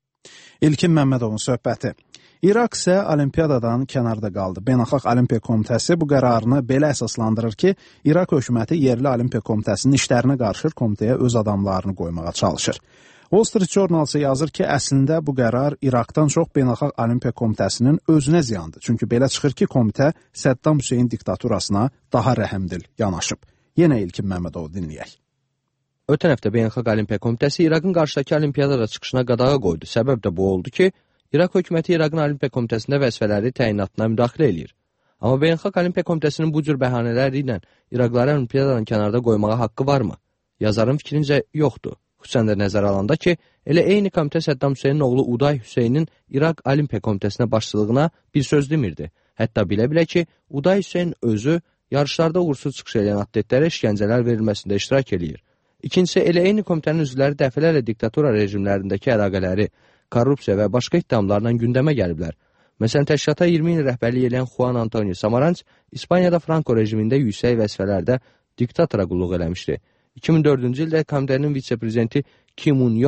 İlkin Məmmədovun söhbəti. İraq isə olimpiadadan kənarda qaldı. Beynəlxalq Olimpiya Komitəsi bu qərarını belə əsaslandırır ki, İraq hökuməti yerli Olimpiya Komitəsinin işlərinə qarışır, komitəyə öz adamlarını qoymağa çalışır. Wall Street Journal isə yazır ki, əslində bu qərar İraqdan çox Beynəlxalq Olimpiya Komitəsinin özünə ziyandır. Çünki belə çıxır ki, komitə Səddam Hüseyin diktaturasına daha rəhimdil yanaşıb. Yenə İlkin Məmmədovu dinləyək. Ötən həftə Beynəlxalq Olimpiya Komitəsi İraqın qarşıdakı olimpiadada çıxışına qadağa qoydu. Səbəb də bu oldu ki, İraq hökuməti İraqın Olimpiya Komitəsində vəzifələri təyinatına müdaxilə eləyir. Amma Beynəlxalq Olimpiya Komitəsinin bu cür bəhanələri ilə İraqları olimpiadadan kənarda qoymağa haqqı varmı? Yazarın fikrincə yoxdur. Xüsusən də nəzərə alanda ki, elə eyni komitə Səddam Hüseynin oğlu Uday Hüseynin İraq Olimpiya Komitəsinə başçılığına bir söz demirdi. Hətta bilə-bilə ki, Uday Hüseyin özü yarışlarda uğursuz çıxış edən atletlərə işgəncələr verilməsində iştirak eləyir. İkincisi, elə eyni komitənin üzvləri dəfələrlə diktatura rejimlərindəki əlaqələri, korrupsiya və başqa ittihamlarla gündəmə gəliblər. Məsələn, təşkilata 20 il rəhbərlik edən Juan Antonio Samaranch İspaniyada Franco rejimində yüksək vəzifələrdə diktatora qulluq eləmişdi. 2004-cü ildə komitənin vitse-prezidenti Kim Un-yong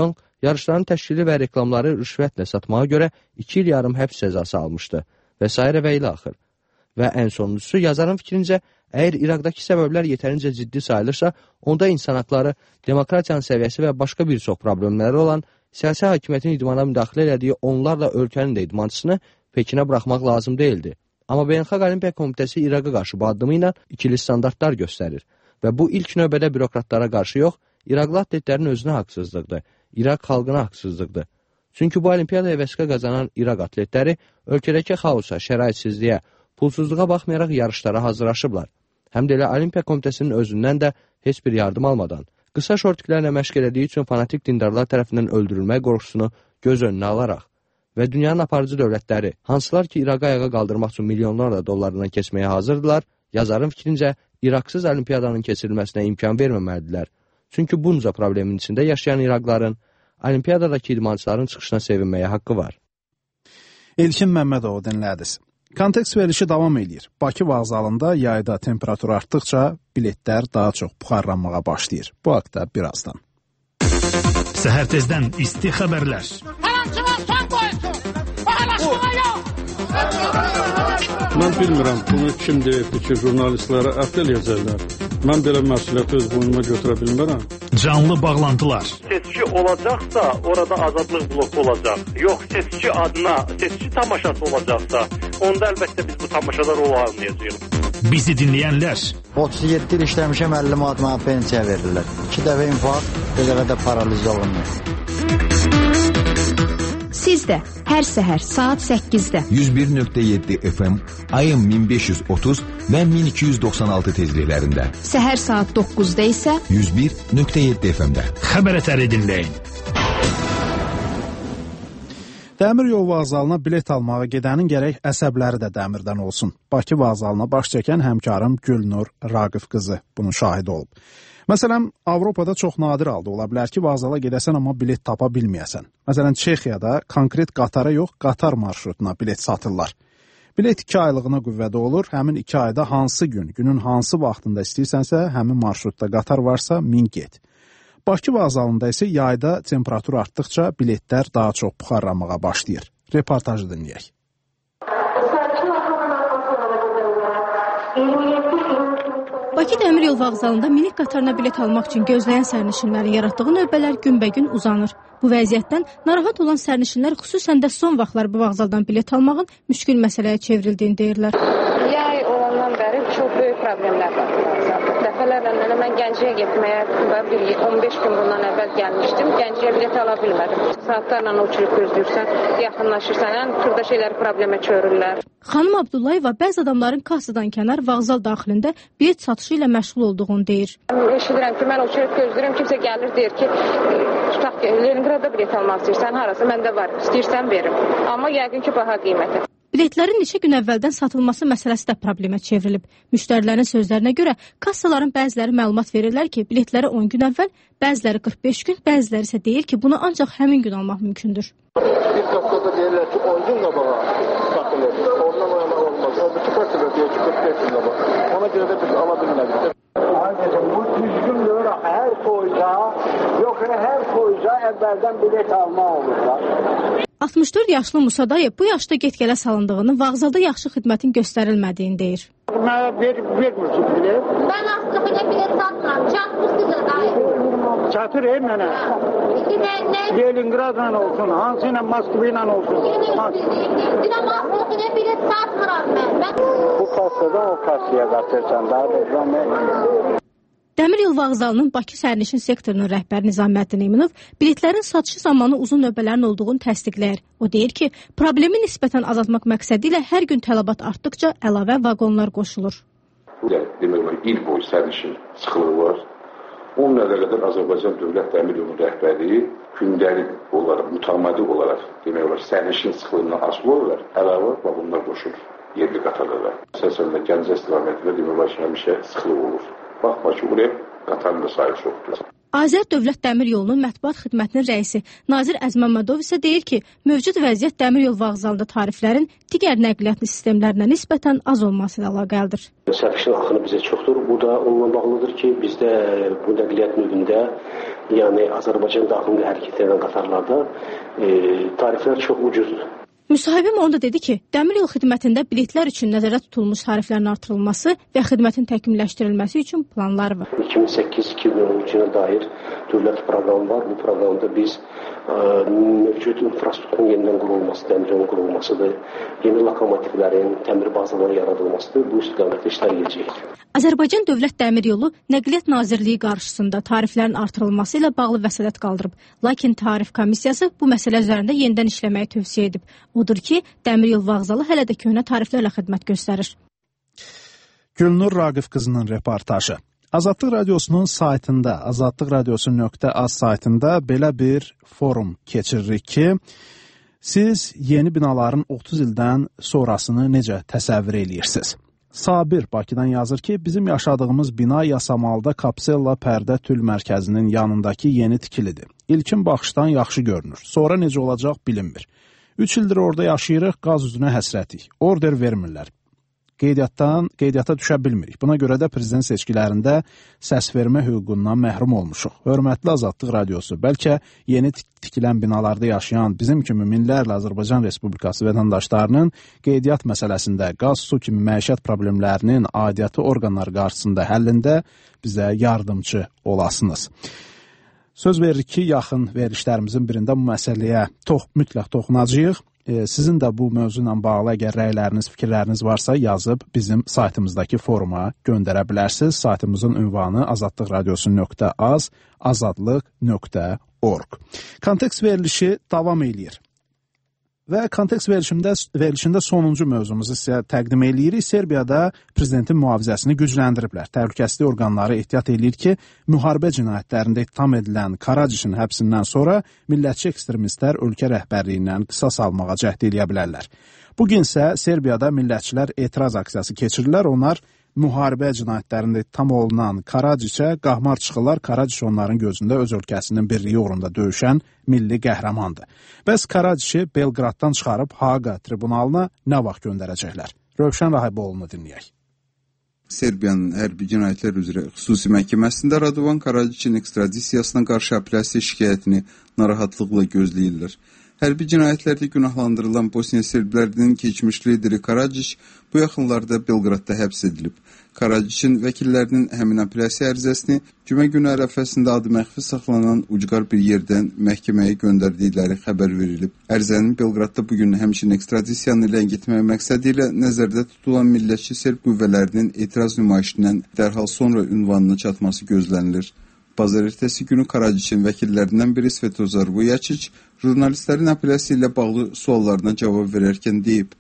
yarışların təşkili və reklamları rüşvətlə satmağa görə 2 il yarım həbs cəzası almışdı və s. və ilə axır. Və ən sonuncusu, yazarın fikrincə, əgər İraqdakı səbəblər yetərincə ciddi sayılırsa, onda insan haqları, demokratiyanın səviyyəsi və başqa bir çox problemləri olan siyasi hakimiyyətin idmana müdaxilə elədiyi onlarla ölkənin də idmançısını Pekinə buraxmaq lazım deyildi. Amma Beynəlxalq Olimpiya Komitəsi İraqa qarşı bu addımı ilə ikili standartlar göstərir və bu ilk növbədə bürokratlara qarşı yox, İraqlı atletlərin özünə haqsızlıqdır, İraq xalqına haqsızlıqdır. Çünki bu olimpiyadaya vəsqə qazanan İraq atletləri ölkədəki xaosa, şəraitsizliyə, pulsuzluğa baxmayaraq yarışlara hazırlaşıblar. Həm də elə Olimpiya Komitəsinin özündən də heç bir yardım almadan, qısa şortiklərlə məşq elədiyi üçün fanatik dindarlar tərəfindən öldürülmək qorxusunu göz önünə alaraq və dünyanın aparıcı dövlətləri, hansılar ki, İrağı ayağa qaldırmaq üçün milyonlarla dollarından keçməyə hazırdılar, yazarın fikrincə, İraqsız olimpiyadanın keçirilməsinə imkan verməməlidirlər. Çünki bunca problemin içində yaşayan İraqların olimpiyadadakı idmançıların çıxışına sevinməyə haqqı var. İlkin Məmmədov dinlədiniz. Kontekst verilişi davam edir. Bakı vağzalında yayda temperatur artdıqca biletlər daha çox buxarlanmağa başlayır. Bu haqda birazdan. Səhər tezdən isti xəbərlər. Mən bilmirəm, bunu kim deyibdir ki, jurnalistlərə əfv eləyəcəklər. Mən belə məsuliyyəti öz boynuma götürə bilmərəm. Canlı bağlantılar. Seçki olacaqsa, orada azadlıq bloku olacaq. Yox, seçki adına, seçki tamaşası olacaqsa, onda əlbəttə biz bu tamaşada rol almayacağıq. Bizi dinləyənlər. 37 il işləmişəm, 50 manat mənə pensiya verirlər. 2 dəfə infarkt, bir dəfə də paraliz olunmuş. Siz də hər səhər saat 8-də 101.7 FM, ayın 1530 və 1296 tezliklərində. Səhər saat 9-da isə 101.7 FM-də. Xəbər ətəri dinləyin. Dəmir yol vağzalına bilet almağa gedənin gərək əsəbləri də dəmirdən olsun. Bakı vağzalına baş çəkən həmkarım Gülnur Raqif qızı bunun şahidi olub. Məsələn, Avropada çox nadir halda ola bilər ki, vağzala gedəsən, amma bilet tapa bilməyəsən. Məsələn, Çexiyada konkret qatara yox, qatar marşrutuna bilet satırlar. Bilet 2 aylığına qüvvədə olur, həmin 2 ayda hansı gün, günün hansı vaxtında istəyirsənsə, həmin marşrutda qatar varsa, min get. Bakı vağzalında isə yayda temperatur artdıqca biletlər daha çox buxarlanmağa başlayır. Reportajı dinləyək. Bakı Dəmir Yol Vağzalında minik qatarına bilet almaq üçün gözləyən sərnişinlərin yaratdığı növbələr günbəgün uzanır. Bu vəziyyətdən narahat olan sərnişinlər xüsusən də son vaxtlar bu vağzaldan bilet almağın müşkül məsələyə çevrildiyini deyirlər. Yay olandan bəri çox böyük problemlər var. Dəfələrlə mən Gəncəyə getməyə 15 gün bundan əvvəl gəlmişdim. Gəncəyə bilet ala bilmədim. Saatlarla uçurub gözləyirsən, yaxınlaşırsan, turda şeyləri problemə çörürlər. Xanım Abdullayeva bəzi adamların kassadan kənar vağzal daxilində bilet satışı ilə məşğul olduğunu deyir. Eşidirəm ki, mən uçurub gözləyirəm, kimsə gəlir deyir ki, tutaq ki, Leningrada bilet almaq istəyirsən, harası məndə var, istəyirsən verim. Amma yəqin ki, baha qiyməti. Biletlərin neçə gün əvvəldən satılması məsələsi də problemə çevrilib. Müştərilərin sözlərinə görə kassaların bəziləri məlumat verirlər ki, biletləri 10 gün əvvəl, bəziləri 45 gün, bəziləri isə deyir ki, bunu ancaq həmin gün almaq mümkündür. Bir kassada deyirlər ki, 10 gün qabağa satılır. Ondan o yana olmaz. O bütün kassada deyir ki, 45 gün qabağa. Ona görə də biz ala bilmədik. Bu düzgündür, hər soyuca, yox hər soyuca əvvəldən bilet almaq olurlar. 64 yaşlı Musa dayı bu yaşda get-gələ salındığını, vağzalda yaxşı xidmətin göstərilmədiyini deyir. Mənə vermirsiniz bilet? Mən aslında bilet satmıram, çatmırsınız dayı. Çatır mənə. Leningradla olsun, hansı ilə Moskva ilə olsun. Dinamazlıqına bilet satmıram mən. Bu kassadan o kassaya qatırsan, daha da Dəmir yol vağzalının Bakı sərnişin sektorunun rəhbəri Nizaməddin Eminov biletlərin satışı zamanı uzun növbələrin olduğunu təsdiqləyir. O deyir ki, problemi nisbətən azaltmaq məqsədi ilə hər gün tələbat artdıqca əlavə vaqonlar qoşulur. Demək olar, il boyu sərnişin sıxılığı var. Onunla qədər Azərbaycan Dövlət Dəmir Yolu rəhbəri gündəlik olaraq, mütəmadi olaraq demək olar, sərnişin sıxılığından asılı olaraq əlavə vaqonlar qoşulur yerli qatarlara. Əsasən də Gəncə istiqamətində demək olar ki, həmişə sıxılıq olur. Baxma ki, buraya qatarın da sayı çoxdur. Azər Dövlət Dəmir Yolunun mətbuat xidmətinin rəisi Nazir Əzməmmədov isə deyir ki, mövcud vəziyyət dəmir yol vağzalında tariflərin digər nəqliyyat sistemlərinə nisbətən az olması ilə əlaqəlidir. Sərnişin axını bizə çoxdur. Bu da onunla bağlıdır ki, bizdə bu nəqliyyat növündə yəni Azərbaycan daxilində hərəkət edən qatarlarda tariflər çox ucuzdur. Müsahibim onu da dedi ki, dəmir yol xidmətində biletlər üçün nəzərdə tutulmuş tariflərin artırılması və xidmətin təkmilləşdirilməsi üçün planlar var. 2008-2013-ə dair dövlət proqramı var. Bu proqramda biz mövcud infrastrukturun yenidən qurulması, dəmir yolun qurulmasıdır, yeni lokomotivlərin, təmir bazaları yaradılmasıdır. Bu istiqamətdə işlər gedəcək. Azərbaycan Dövlət Dəmir Yolu Nəqliyyat Nazirliyi qarşısında tariflərin artırılması ilə bağlı vəsatət qaldırıb. Lakin tarif komissiyası bu məsələ üzərində yenidən işləməyi tövsiyə edib. Odur ki, dəmir yol vağzalı hələ də köhnə tariflərlə xidmət göstərir. Gülnur Raqif qızının reportajı. Azadlıq Radiosunun saytında, azadlıqradiosu.az saytında belə bir forum keçiririk ki, siz yeni binaların 30 ildən sonrasını necə təsəvvür edirsiniz? Sabir Bakıdan yazır ki, bizim yaşadığımız bina Yasamalda Kapsella Pərdə Tül Mərkəzinin yanındakı yeni tikilidir. İlkin baxışdan yaxşı görünür. Sonra necə olacaq bilinmir. 3 ildir orada yaşayırıq, qaz üzünə həsrətik. Order vermirlər. Qeydiyyata düşə bilmirik. Buna görə də prezident seçkilərində səs vermə hüququndan məhrum olmuşuq. Hörmətli Azadlıq Radiosu, bəlkə yeni tikilən binalarda yaşayan bizim kimi minlərlə Azərbaycan Respublikası vətəndaşlarının qeydiyyat məsələsində qaz, su kimi məişət problemlərinin aidiyyatı orqanlar qarşısında həllində bizə yardımcı olasınız. Söz veririk ki, yaxın verilişlərimizin birində bu məsələyə mütləq toxunacağıq. Sizin də bu mövzu ilə bağlı əgər rəyləriniz, fikirləriniz varsa yazıb bizim saytımızdakı foruma göndərə bilərsiniz. Saytımızın ünvanı azadlıqradiosu.az, azadlıq.org. Kontekst verilişi davam edir. Və kontekst verilişində sonuncu mövzumuzu sizə təqdim edirik. Serbiyada prezidentin mühafizəsini gücləndiriblər. Təhlükəsizlik orqanları ehtiyat edir ki, müharibə cinayətlərində ittiham edilən Karadziçin həbsindən sonra millətçi ekstremistlər ölkə rəhbərliyindən qisas almağa cəhd edə bilərlər. Bugün isə Serbiyada millətçilər etiraz aksiyası keçirirlər. Onlar müharibə cinayətlərində ittiham olunan Karadziçə qahmar çıxırlar. Karadziç onların gözündə öz ölkəsinin birliyi uğrunda döyüşən milli qəhrəmandır. Bəs Karadziçi Belqraddan çıxarıb Haqa tribunalına nə vaxt göndərəcəklər? Rövşən Rahiboğlu'nu dinləyək. Serbiyanın hərbi cinayətlər üzrə xüsusi məhkəməsində Radovan Karadziçin ekstradisiyasına qarşı apellyasiya şikayətini narahatlıqla gözləyirlər. Hərbi cinayətlərdə günahlandırılan Bosniya serblərinin keçmiş lideri Karadziç bu yaxınlarda Belqradda həbs edilib. Karadziçin vəkillərinin həmin apellyasiya ərizəsini cümə günü ərəfəsində adı məxfi saxlanan ucqar bir yerdən məhkəməyə göndərdikləri xəbər verilib. Ərizənin Belqradda bugün həmçinin ekstradisiyanı ləngitmək məqsədi ilə nəzərdə tutulan millətçi serb qüvvələrinin etiraz nümayişindən dərhal sonra ünvanına çatması gözlənilir. Bazar ertəsi günü Karadziçin vəkillərindən biri Svetozar Vujačić jurnalistlərin apellyasiya ilə bağlı suallarına cavab verərkən deyib.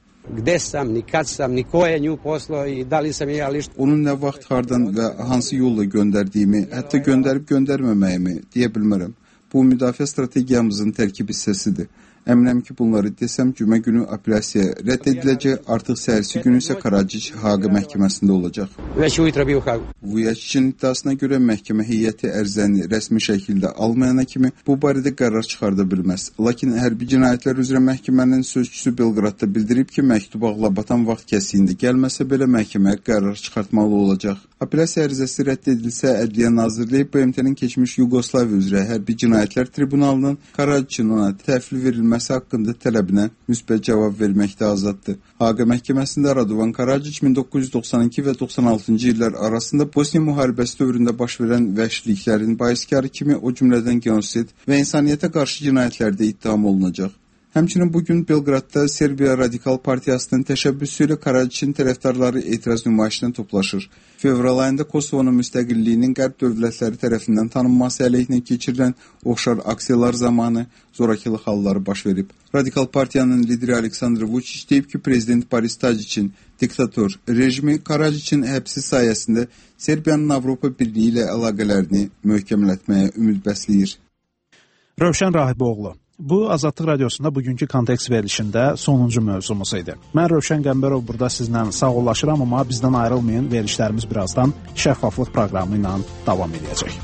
Onun nə vaxt, hardan və hansı yolla göndərdiyimi, hətta göndərib göndərməməyimi deyə bilmərəm. Bu müdafiə strategiyamızın tərkib hissəsidir. Əminəm ki, bunları desəm cümə günü apellyasiya rədd ediləcək, artıq səhərsi günü isə Karadziç Haqa məhkəməsində olacaq. Vujačićin iddiasına görə məhkəmə heyəti ərizəni rəsmi şəkildə almayana kimi bu barədə qərar çıxarda bilməz. Lakin hərbi cinayətlər üzrə məhkəmənin sözçüsü Belqradda bildirib ki, məktub ağlabatan vaxt kəsiyində gəlməsə belə məhkəməyə qərar çıxartmalı olacaq. Apellyasiya ərizəsi rədd edilsə, Ədliyyə Nazirliyi BMT-nin keçmiş Yugoslaviya üzrə hərbi cinayətlər tribunalının Karadziçin ona təhvil verilməsi haqqında tələbinə müsbət cavab verməkdə azaddır. Haqa məhkəməsində Radovan Karadziç 1992 və 96-cı illər arasında Bosniya müharibəsi dövründə baş verən vəhşiliklərin baiskarı kimi o cümlədən genosid və insaniyyətə qarşı cinayətlərdə ittiham olunacaq. Həmçinin bugün Belqradda Serbiya Radikal Partiyasının təşəbbüsü ilə Karadziçin tərəfdarları etiraz nümayişinə toplaşır. Fevral ayında Kosovanın müstəqilliyinin qərb dövlətləri tərəfindən tanınması əleyhinə keçirilən oxşar aksiyalar zamanı zorakılıq halları baş verib. Radikal Partiyanın lideri Aleksandr Vučić deyib ki, prezident Boris Tadićin diktator rejimi Karadziçin həbsi sayəsində Serbiyanın Avropa Birliyi ilə əlaqələrini möhkəmlətməyə ümid bəsləyir. Rövşən Rahiboğlu. Bu, Azadlıq Radiosunda bugünkü kontekst verilişində sonuncu mövzumuz idi. Mən Rövşən Qəmbərov burada sizlə sağollaşıram, amma bizdən ayrılmayın, verilişlərimiz birazdan şəffaflıq proqramı ilə davam edəcək.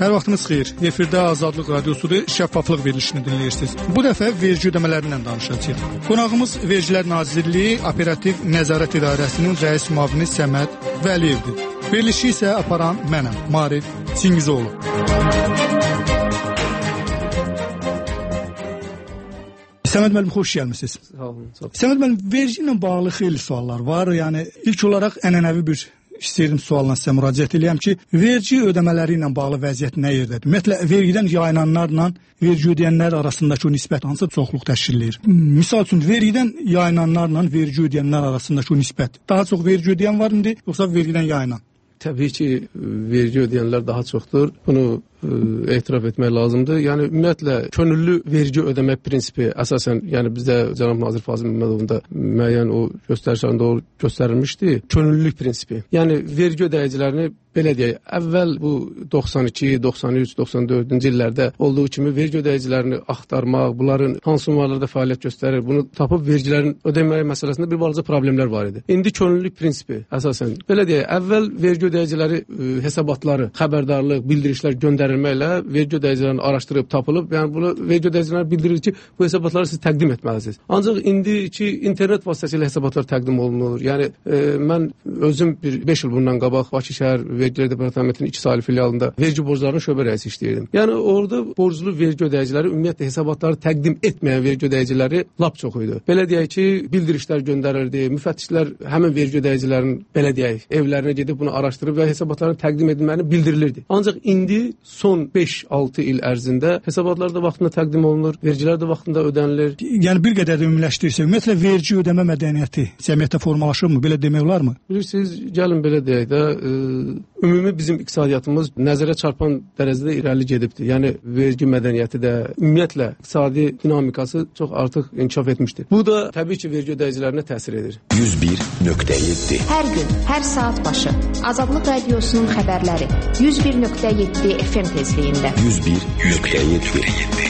Hər vaxtınız xeyir. Efirdə Azadlıq Radiosudur, şəffaflıq verilişini dinləyirsiniz. Bu dəfə vergi ödəmələrindən danışacağıq. Qonağımız Vergilər Nazirliyi Operativ Nəzarət İdarəsinin rəis müavini Səməd Vəliyevdir. Verilişi isə aparan mənəm, Marif Çingizoğlu. Səməd müəllim, xoş gəlmisiniz. Sağ olun. Səməd müəllim, vergi ilə bağlı xeyli suallar var. Yəni ilk olaraq ənənəvi bir istəyirdim sualla sizə müraciət edeyim ki, vergi ödəmələri ilə bağlı vəziyyət nə yerdədir? Ümumiyyətlə, vergidən yayınanlarla vergi ödəyənlər arasındakı o nisbət hansı çoxluq təşkil edir? Misal üçün, vergidən yayınanlarla vergi ödəyənlər arasındakı o nisbət daha çox vergi ödəyən var mı, yoxsa vergidən yayınan? Təbii ki, vergi ödəyənlər daha çoxdur. Bunu etiraf etmək lazımdır. Yəni ümumiyyətlə könüllü vergi ödəmək prinsipi əsasən, yəni bizdə cənab nazir Fazil Məhmədovun da müəyyən o göstərişlərində o göstərilmişdi. Könüllülük prinsipi. Yəni vergi ödəyicilərini belə deyək, əvvəl bu 92, 93, 94-cü illərdə olduğu kimi vergi ödəyicilərini axtarmaq, bunların hansı ünvanlarda fəaliyyət göstərir, bunu tapıb vergilərin ödəməyi məsələsində bir balaca problemlər var idi. İndi könüllülük prinsipi əsasən belə deyək, əvvəl vergi ödəyiciləri hesabatları, xəbərdarlıq, bildirişlər göndərilməklə vergi ödəyicilərini araşdırıb tapılıb, yəni bunu vergi ödəyicilərinə bildirir ki, bu hesabatları siz təqdim etməlisiniz. Ancaq indiki internet vasitəsilə hesabatlar təqdim olunur. Yəni mən özüm bir 5 il bundan qabaq Bakı şəhər Vergilər Departamentinin 2 saylı filialında vergi borclarının şöbə rəisi işləyirdim. Yəni orada borclu vergi ödəyiciləri ümumiyyətlə hesabatları təqdim etməyən vergi ödəyiciləri lap çox idi. Belə deyək ki, bildirişlər göndərilirdi, müfəttişlər həmin vergi ödəyicilərin belə deyək, evlərinə gedib bunu araşdırıb və hesabatların təqdim edilməyini bildirilirdi. Ancaq indi son 5-6 il ərzində hesabatlar da vaxtında təqdim olunur, vergilər də vaxtında ödənilir. Yəni bir qədər də ümumiləşdirsək, ümumiyyətlə vergi ödəmə mədəniyyəti cəmiyyətdə formalaşırmı? Belə demək olarmı? Bilirsiniz, gəlin belə deyək də, ümumi bizim iqtisadiyyatımız nəzərə çarpan dərəcədə irəli gedibdir. Yəni vergi mədəniyyəti də ümumiyyətlə iqtisadi dinamikası çox artıq inkişaf etmişdir. Bu da təbii ki, vergi ödəyicilərinə təsir edir. 101.7 Hər gün, hər saat başı Azadlıq Radiosunun xəbərləri 101.7 FM tezliyində. 101.7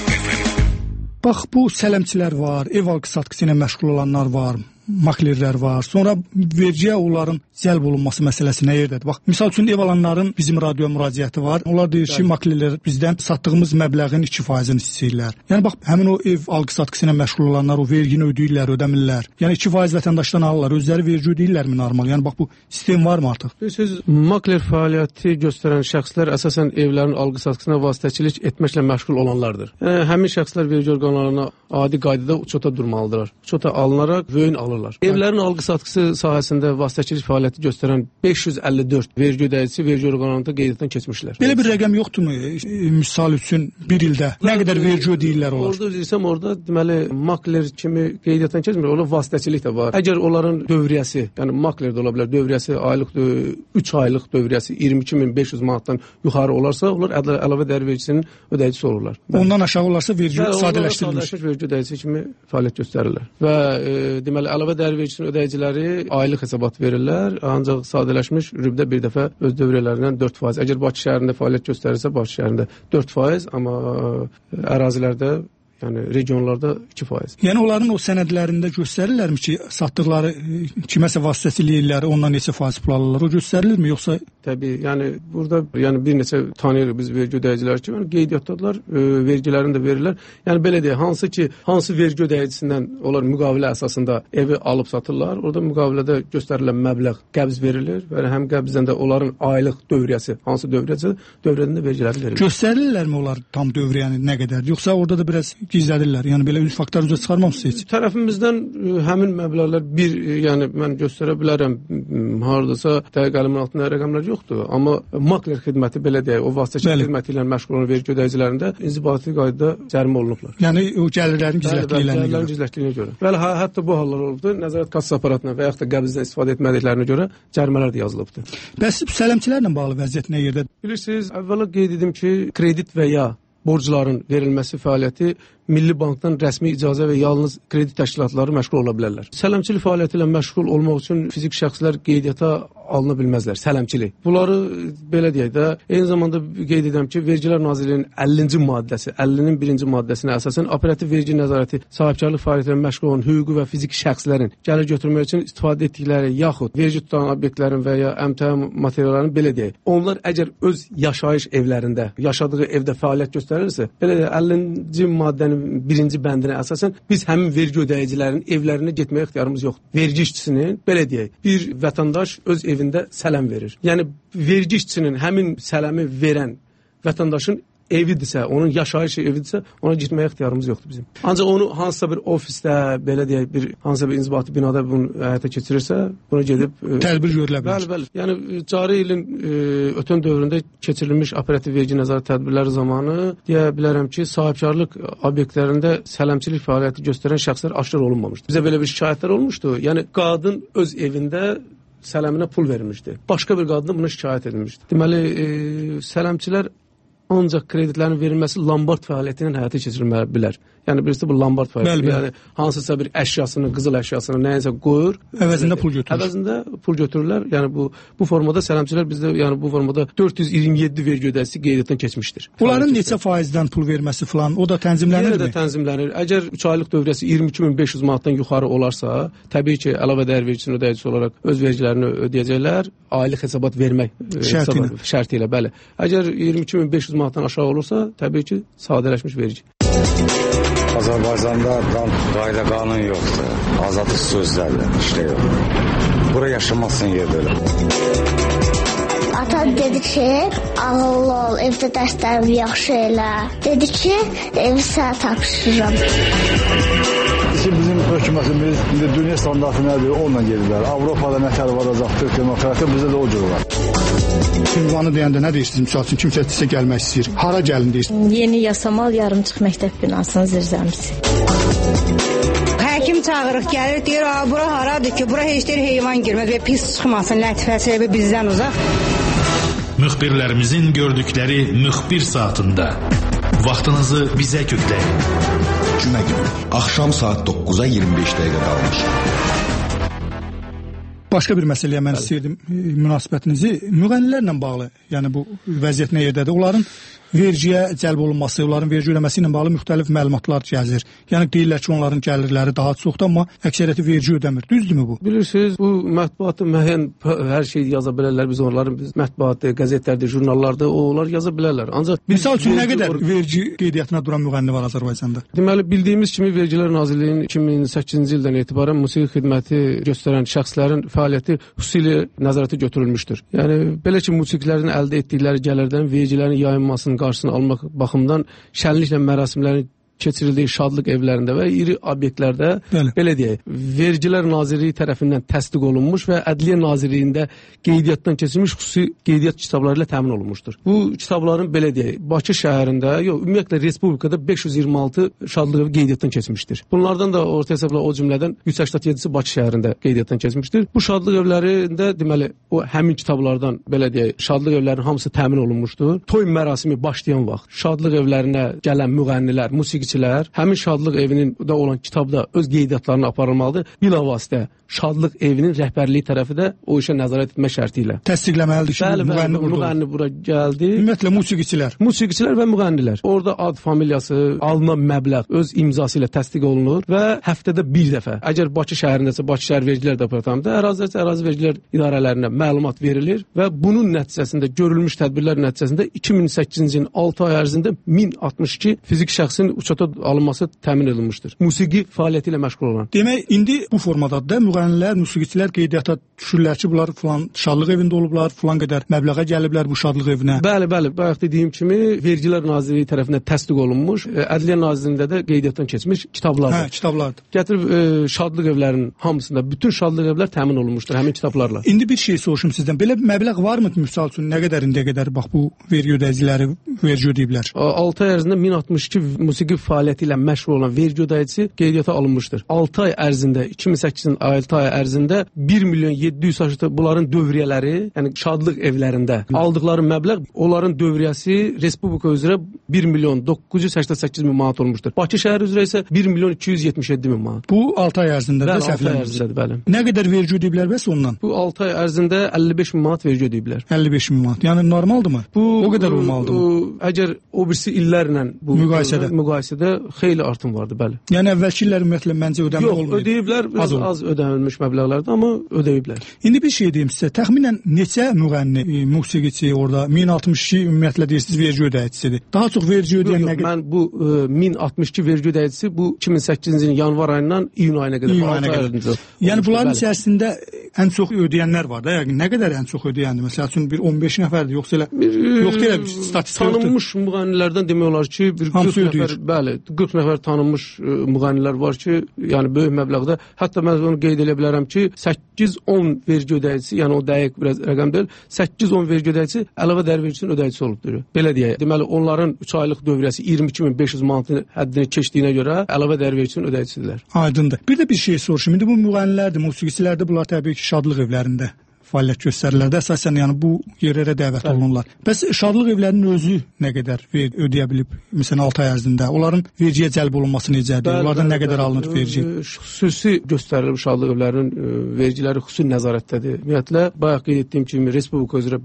Bax, bu sələmçilər var, ev alqı-satqısı ilə məşğul olanlar var, maklerlər var. Sonra vergiyə onların cəlb olunması məsələsi nə yerdədir? Bax, misal üçün ev alanların bizim radioya müraciəti var. Onlar deyir ki, maklerlər bizdən satdığımız məbləğin 2%-ni istəyirlər. Yəni bax, həmin o ev alqı-satqısı ilə məşğul olanlar o vergini ödəyirlər, ödəmirlər. Yəni 2% vətəndaşdan alırlar, özləri vergi ödəyirlərmi normal? Yəni bax, bu sistem varmı artıq? Siz makler fəaliyyəti göstərən şəxslər əsasən evlərin alqı-satqısına vasitəçilik etməklə məşğul olanlardır. Yəni həmin şəxslər vergi orqanlarına adi qaydada uçota durmalıdırlar. Uçota alınaraq vöyn alırlar. Evlərin alqı-satqısı sahəsində vasitəçilik fəaliyyəti göstərən 554 vergi ödəyicisi vergi orqanlarında qeydiyyatdan keçmişlər. Belə bir rəqəm yoxdurmu? Misal üçün bir ildə nə qədər vergi ödəyirlər onlar? Orada deyirsəm, orada deməli makler kimi qeydiyyatdan keçmir, orada vasitəçilik də var. Əgər onların dövriyyəsi, yəni makler də ola bilər, dövriyyəsi aylıq 3 aylıq dövriyyəsi 22.500 manatdan yuxarı olarsa, onlar əlavə dəyər vergisinin ödəyicisi olurlar. Ondan aşağı olarsa vergi sadələşdirilir. Vergi ödəyicisi kimi fəaliyyət göstərirlər. Və deməli əlavə dəyər vergisinin ödəyiciləri aylıq hesabat verirlər, ancaq sadələşmiş rübdə bir dəfə öz dövriyyələrindən 4%. Əgər Bakı şəhərində fəaliyyət göstərirsə, Bakı şəhərində 4%, amma ərazilərdə yəni regionlarda 2%. Yəni onların o sənədlərində göstərirlərmi ki, satdıqları kiməsə vasitəçilikləri ondan neçə faiz pul alırlar? O göstərilirmi yoxsa? Təbii, yəni burada yəni bir neçə tanıyırıq biz vergi ödəyiciləri ki, yəni qeydiyyatdadılar, vergilərini də verirlər. Yəni belə deyək, hansı vergi ödəyicisindən onlar müqavilə əsasında evi alıb satırlar, orada müqavilədə göstərilən məbləğ qəbz verilir və həm qəbzdən də onların aylıq dövriyyəsi, hansı dövriyyəsi, dövriyyədən də vergiləri verilir. Göstərirlərmi onlar tam dövriyyəni nə qədər? Yoxsa orada da biraz gizlədirlər. Yəni belə üç faktor üzə çıxarmamısınız heç? Tərəfimizdən həmin məbləğlər yəni mən göstərə bilərəm. Hardasa dəqiq əlimin altında rəqəmlər yoxdur, amma makler xidməti belə deyək, o vasitəçilik xidməti ilə məşğul olan vergi ödəyicilərində inzibati qaydada cərimə olunublar. Yəni o gəlirlərin gizlətdiyinə görə. Bəli, hətta bu hallar olubdu. Nəzarət kassa aparatına və yaxud da qəbzdən istifadə etmədiklərinə görə cərimələr də yazılıbdı. Bəs sələmçilərlə bağlı vəziyyət nə yerdədir? Bilirsiniz, əvvəla qeyd edim ki, kredit və ya borcların verilməsi fəaliyyəti Milli Bankdan rəsmi icazə və yalnız kredi təşkilatları məşğul ola bilərlər. Sələmçilik fəaliyyəti ilə məşğul olmaq üçün fizik şəxslər qeydiyyata alına bilməzlər. Sələmçilik. Bunları belə deyək də, eyni zamanda qeyd edirəm ki, Vergilər Nazirliyinin 50-ci maddəsi, 50-nin 1-ci maddəsinə əsasən operativ vergi nəzarəti sahibkarlıq fəaliyyətinə məşğul olan hüquqi və fiziki şəxslərin gəlir götürmək üçün istifadə etdikləri yaxud vergi tutan obyektlərin və ya əmtia materiallarını belə deyək. Onlar əgər öz yaşayış evlərində, yaşadığı evdə fəaliyyət göstərirsə, belə deyək, 50-ci maddənin 1-ci bəndinə əsasən biz həmin vergi ödəyicilərin evlərinə getməyə ixtiyarımız yoxdur. Vergi işçisinin, belə deyək, bir vətəndaş öz evində sələm verir. Yəni, vergi işçisinin həmin sələmi verən vətəndaşın evidirsə, onun yaşayış evidirsə, ona gitməyə ixtiyarımız yoxdur bizim. Ancaq onu hansısa bir ofisdə, belə deyək, hansısa bir inzibati binada bunu həyata keçirirsə, buna gedib tədbir görülə bilər. Bəli. Yəni cari ilin ötən dövründə keçirilmiş operativ vergi nəzarət tədbirləri zamanı deyə bilərəm ki, sahibkarlıq obyektlərində sələmçilik fəaliyyəti göstərən şəxslər aşkar olunmamışdır. Bizə belə bir şikayətlər olmuşdu. Yəni qadın öz evində sələminə pul vermişdi. Başqa bir qadın buna şikayət edilmişdi. Deməli, sələmçilər ancaq kreditlərin verilməsi lombard fəaliyyətindən həyata keçirilməli bilər. Yəni birisi bu lombard fəaliyyəti, yəni hansısa bir əşyasını, qızıl əşyasını nəyinsə qoyur, əvəzində pul götürür. Əvəzində pul götürürlər. Yəni bu formada sələmçilər bizdə, yəni bu formada 427 vergi ödəyicisi qeydiyyatdan keçmişdir. Bunların neçə faizdən pul verməsi falan, o da tənzimlənirmi? Yenə də tənzimlənir. Əgər 3 aylıq dövrəsi 22.500 manatdan yuxarı olarsa, təbii ki, əlavə dəyər vergisinin ödəyicisi olaraq öz vergilərini ödəyəcəklər, aylıq hesabat vermək şərti ilə, bəli. Əgər 22.500 manatdan aşağı olursa, təbii ki, sadələşmiş vergi. Azərbaycanda qayda qanun yoxdur. Azadlıq sözlərlə işlə yox. Bura yaşamazsın yer belə. Ata dedi ki, ağıllı ol, evdə dərslərimi yaxşı elə. Dedi ki, evi sənə tapşırıram. Bizim hökumətimiz dünya standartı nədir, onunla gedirlər. Avropada nətər varacaqdır, demokratiya bizdə də o cür var. Ünvanı deyəndə nə deyirsiniz? Misal üçün kimsə sizə gəlmək istəyir. Hara gəlin deyirsiniz? Yeni Yasamal yarımçıq məktəb binasının zirzəmisi. Həkim çağırıq, gəlir, deyir, bura haradır ki, bura heç deyir heyvan girməz və pis çıxmasın, lətifəsi bizdən uzaq. Müxbirlərimizin gördükləri müxbir saatında vaxtınızı bizə kökləyin. Cümə günü, axşam saat 9-a 25 dəqiqə qalmış. Başqa bir məsələyə mən istəyirdim münasibətinizi. Müğənnilərlə bağlı, yəni bu vəziyyət nə yerdədir? Onların vergiyə cəlb olunması, onların vergi ödəməsi ilə bağlı müxtəlif məlumatlar gəzir. Yəni deyirlər ki, onların gəlirləri daha çoxdur, amma əksəriyyəti vergi ödəmir. Düzdürmü bu? Bilirsiniz, bu mətbuatı müəyyən hər şey yaza bilərlər. Biz onların mətbuatı, qəzetlərdə, jurnallarda onlar yaza bilərlər. Ancaq misal üçün nə qədər vergi qeydiyyatına duran müğənni var Azərbaycanda? Deməli, bildiyimiz kimi Vergilər Nazirliyinin 2008-ci ildən etibarən musiqi xidməti göstərən şəxslərin fəaliyyəti xüsusilə nəzarətə götürülmüşdür. Yəni belə ki, musiqilərin əldə etdikləri gəlirdən vergilərin yayınmasının qarşısını almaq baxımından şənliklə mərasimlərin keçirildiyi şadlıq evlərində və iri obyektlərdə, belə deyək, Vergilər Nazirliyi tərəfindən təsdiq olunmuş və Ədliyyə Nazirliyində qeydiyyatdan keçirilmiş xüsusi qeydiyyat kitabları ilə təmin olunmuşdur. Bu kitabların, belə deyək, Bakı şəhərində, ümumiyyətlə Respublikada 526 şadlıq evi qeydiyyatdan keçmişdir. Bunlardan da orta hesabla o cümlədən 187-si Bakı şəhərində qeydiyyatdan keçmişdir. Bu şadlıq evlərində, deməli, o həmin kitablardan, belə deyək, şadlıq evlərinin hamısı təmin olunmuşdur. Toy mərasimi başlayan vaxt şadlıq evlərinə gələn müğənnilər, musiqi həmin şadlıq evinin də olan kitabda öz qeydiyyatlarını aparılmalıdır. Bilavasitə şadlıq evinin rəhbərliyi tərəfi də o işə nəzarət etmə şərti ilə. Təsdiqləməlidir ki, müğənni bura gəldi. Ümumiyyətlə musiqiçilər. Musiqiçilər və müğənnilər. Orada ad, familiyası, alınan məbləğ öz imzası ilə təsdiq olunur və həftədə bir dəfə, əgər Bakı şəhərindəsə, Bakı şəhər vergilər departamentində, ərazi vergilər idarələrinə məlumat verilir və bunun nəticəsində, görülmüş tədbirlər nəticəsində 2008-ci ilin 6 ay ərzində 1062 fiziki şəxsin uçata alınması təmin edilmişdir. Musiqi fəaliyyəti ilə məşğul olan. Demək, indi bu formadadır da müğənnilər, musiqiçilər qeydiyyata düşürlər ki, bunlar filan şadlıq evində olublar, filan qədər məbləğə gəliblər bu şadlıq evinə. Bəli, bayaq dediyim kimi Vergilər Nazirliyi tərəfindən təsdiq olunmuş, Ədliyyə Nazirliyində də qeydiyyatdan keçmiş kitablardır. Hə, kitablardır. Gətirib şadlıq evlərinin hamısında bütün şadlıq evlər təmin olunmuşdur həmin kitablarla. İndi bir şey soruşum sizdən. Belə məbləğ varmı misal üçün nə qədər indiyə qədər bax bu vergi ödəyiciləri vergi ödəyiblər? 6 ay ərzində 1062 musiqi fəaliyyəti ilə məşğul olan vergi ödəyicisi qeydiyyata alınmışdır. 6 ay ərzində, 2008-in 6 ay ərzində 1.700.000 bunların dövriyyələri, yəni şadlıq evlərində aldıqları məbləğ, onların dövriyyəsi respublika üzrə 1.988.000 manat olmuşdur. Bakı şəhəri üzrə isə 1.277.000 manat. Bu 6 ay ərzində də səhvlənmişdir. Bəli. Nə qədər vergi ödəyiblər bəs ondan? Bu 6 ay ərzində 55.000 manat vergi ödəyiblər. 55.000 manat. Yəni normaldırmı? Bu o qədər olmalıdır. Əgər o birisi illərlə bu müqayisədə xeyli artım vardı, bəli. Yəni əvvəlki illər ümumiyyətlə məncə ödəmə olmayıb. Yox, ödəyiblər, biraz az ödənilmiş məbləğlərdə, amma ödəyiblər. İndi bir şey deyim sizə, təxminən neçə müğənni, musiqiçi orada 1062 ümumiyyətlə deyirsiniz vergi ödəyicisidir. Daha çox vergi ödəyən nə qədər? Mən bu 1062 vergi ödəyicisi bu 2008-ci ilin yanvar ayından iyun ayına qədər. Yəni bunların içərisində ən çox ödəyənlər var da, yəni nə qədər ən çox ödəyəndir? Məsəl üçün bir 15 nəfərdir, yoxsa elə yoxdur elə bir statistika yoxdur. Tanınmış müğənnilərdən demək olar ki, bir 40 nəfər, bəli, 40 nəfər tanınmış müğənnilər var ki, yəni böyük məbləğdə, hətta mən onu qeyd edə bilərəm ki, 8-10 vergi ödəyicisi, yəni o dəqiq biraz rəqəm deyil, 8-10 vergi ödəyicisi əlavə dəyər vergisinin ödəyicisi olubdur. Belə deyək. Deməli, onların 3 aylıq dövriyyəsi 22.500 manatın həddini keçdiyinə görə əlavə dəyər vergisinin ödəyicisidirlər. Aydındır. Bir də bir şey soruşum. İndi bu müğənnilərdir, musiqiçilərdir, bunlar təbii ki, şadlıq evlərində fəaliyyət göstərirlər də, əsasən yəni bu yerlərə dəvət olunurlar. Bəs şadlıq evlərinin özü nə qədər ödəyə bilib, məsələn 6 ay ərzində? Onların vergiyə cəlb olunması necədir? Onlardan nə qədər alınır vergi? Xüsusi göstərilib şadlıq evlərinin vergiləri xüsusi nəzarətdədir. Ümumiyyətlə, bayaq qeyd etdiyim kimi respublika üzrə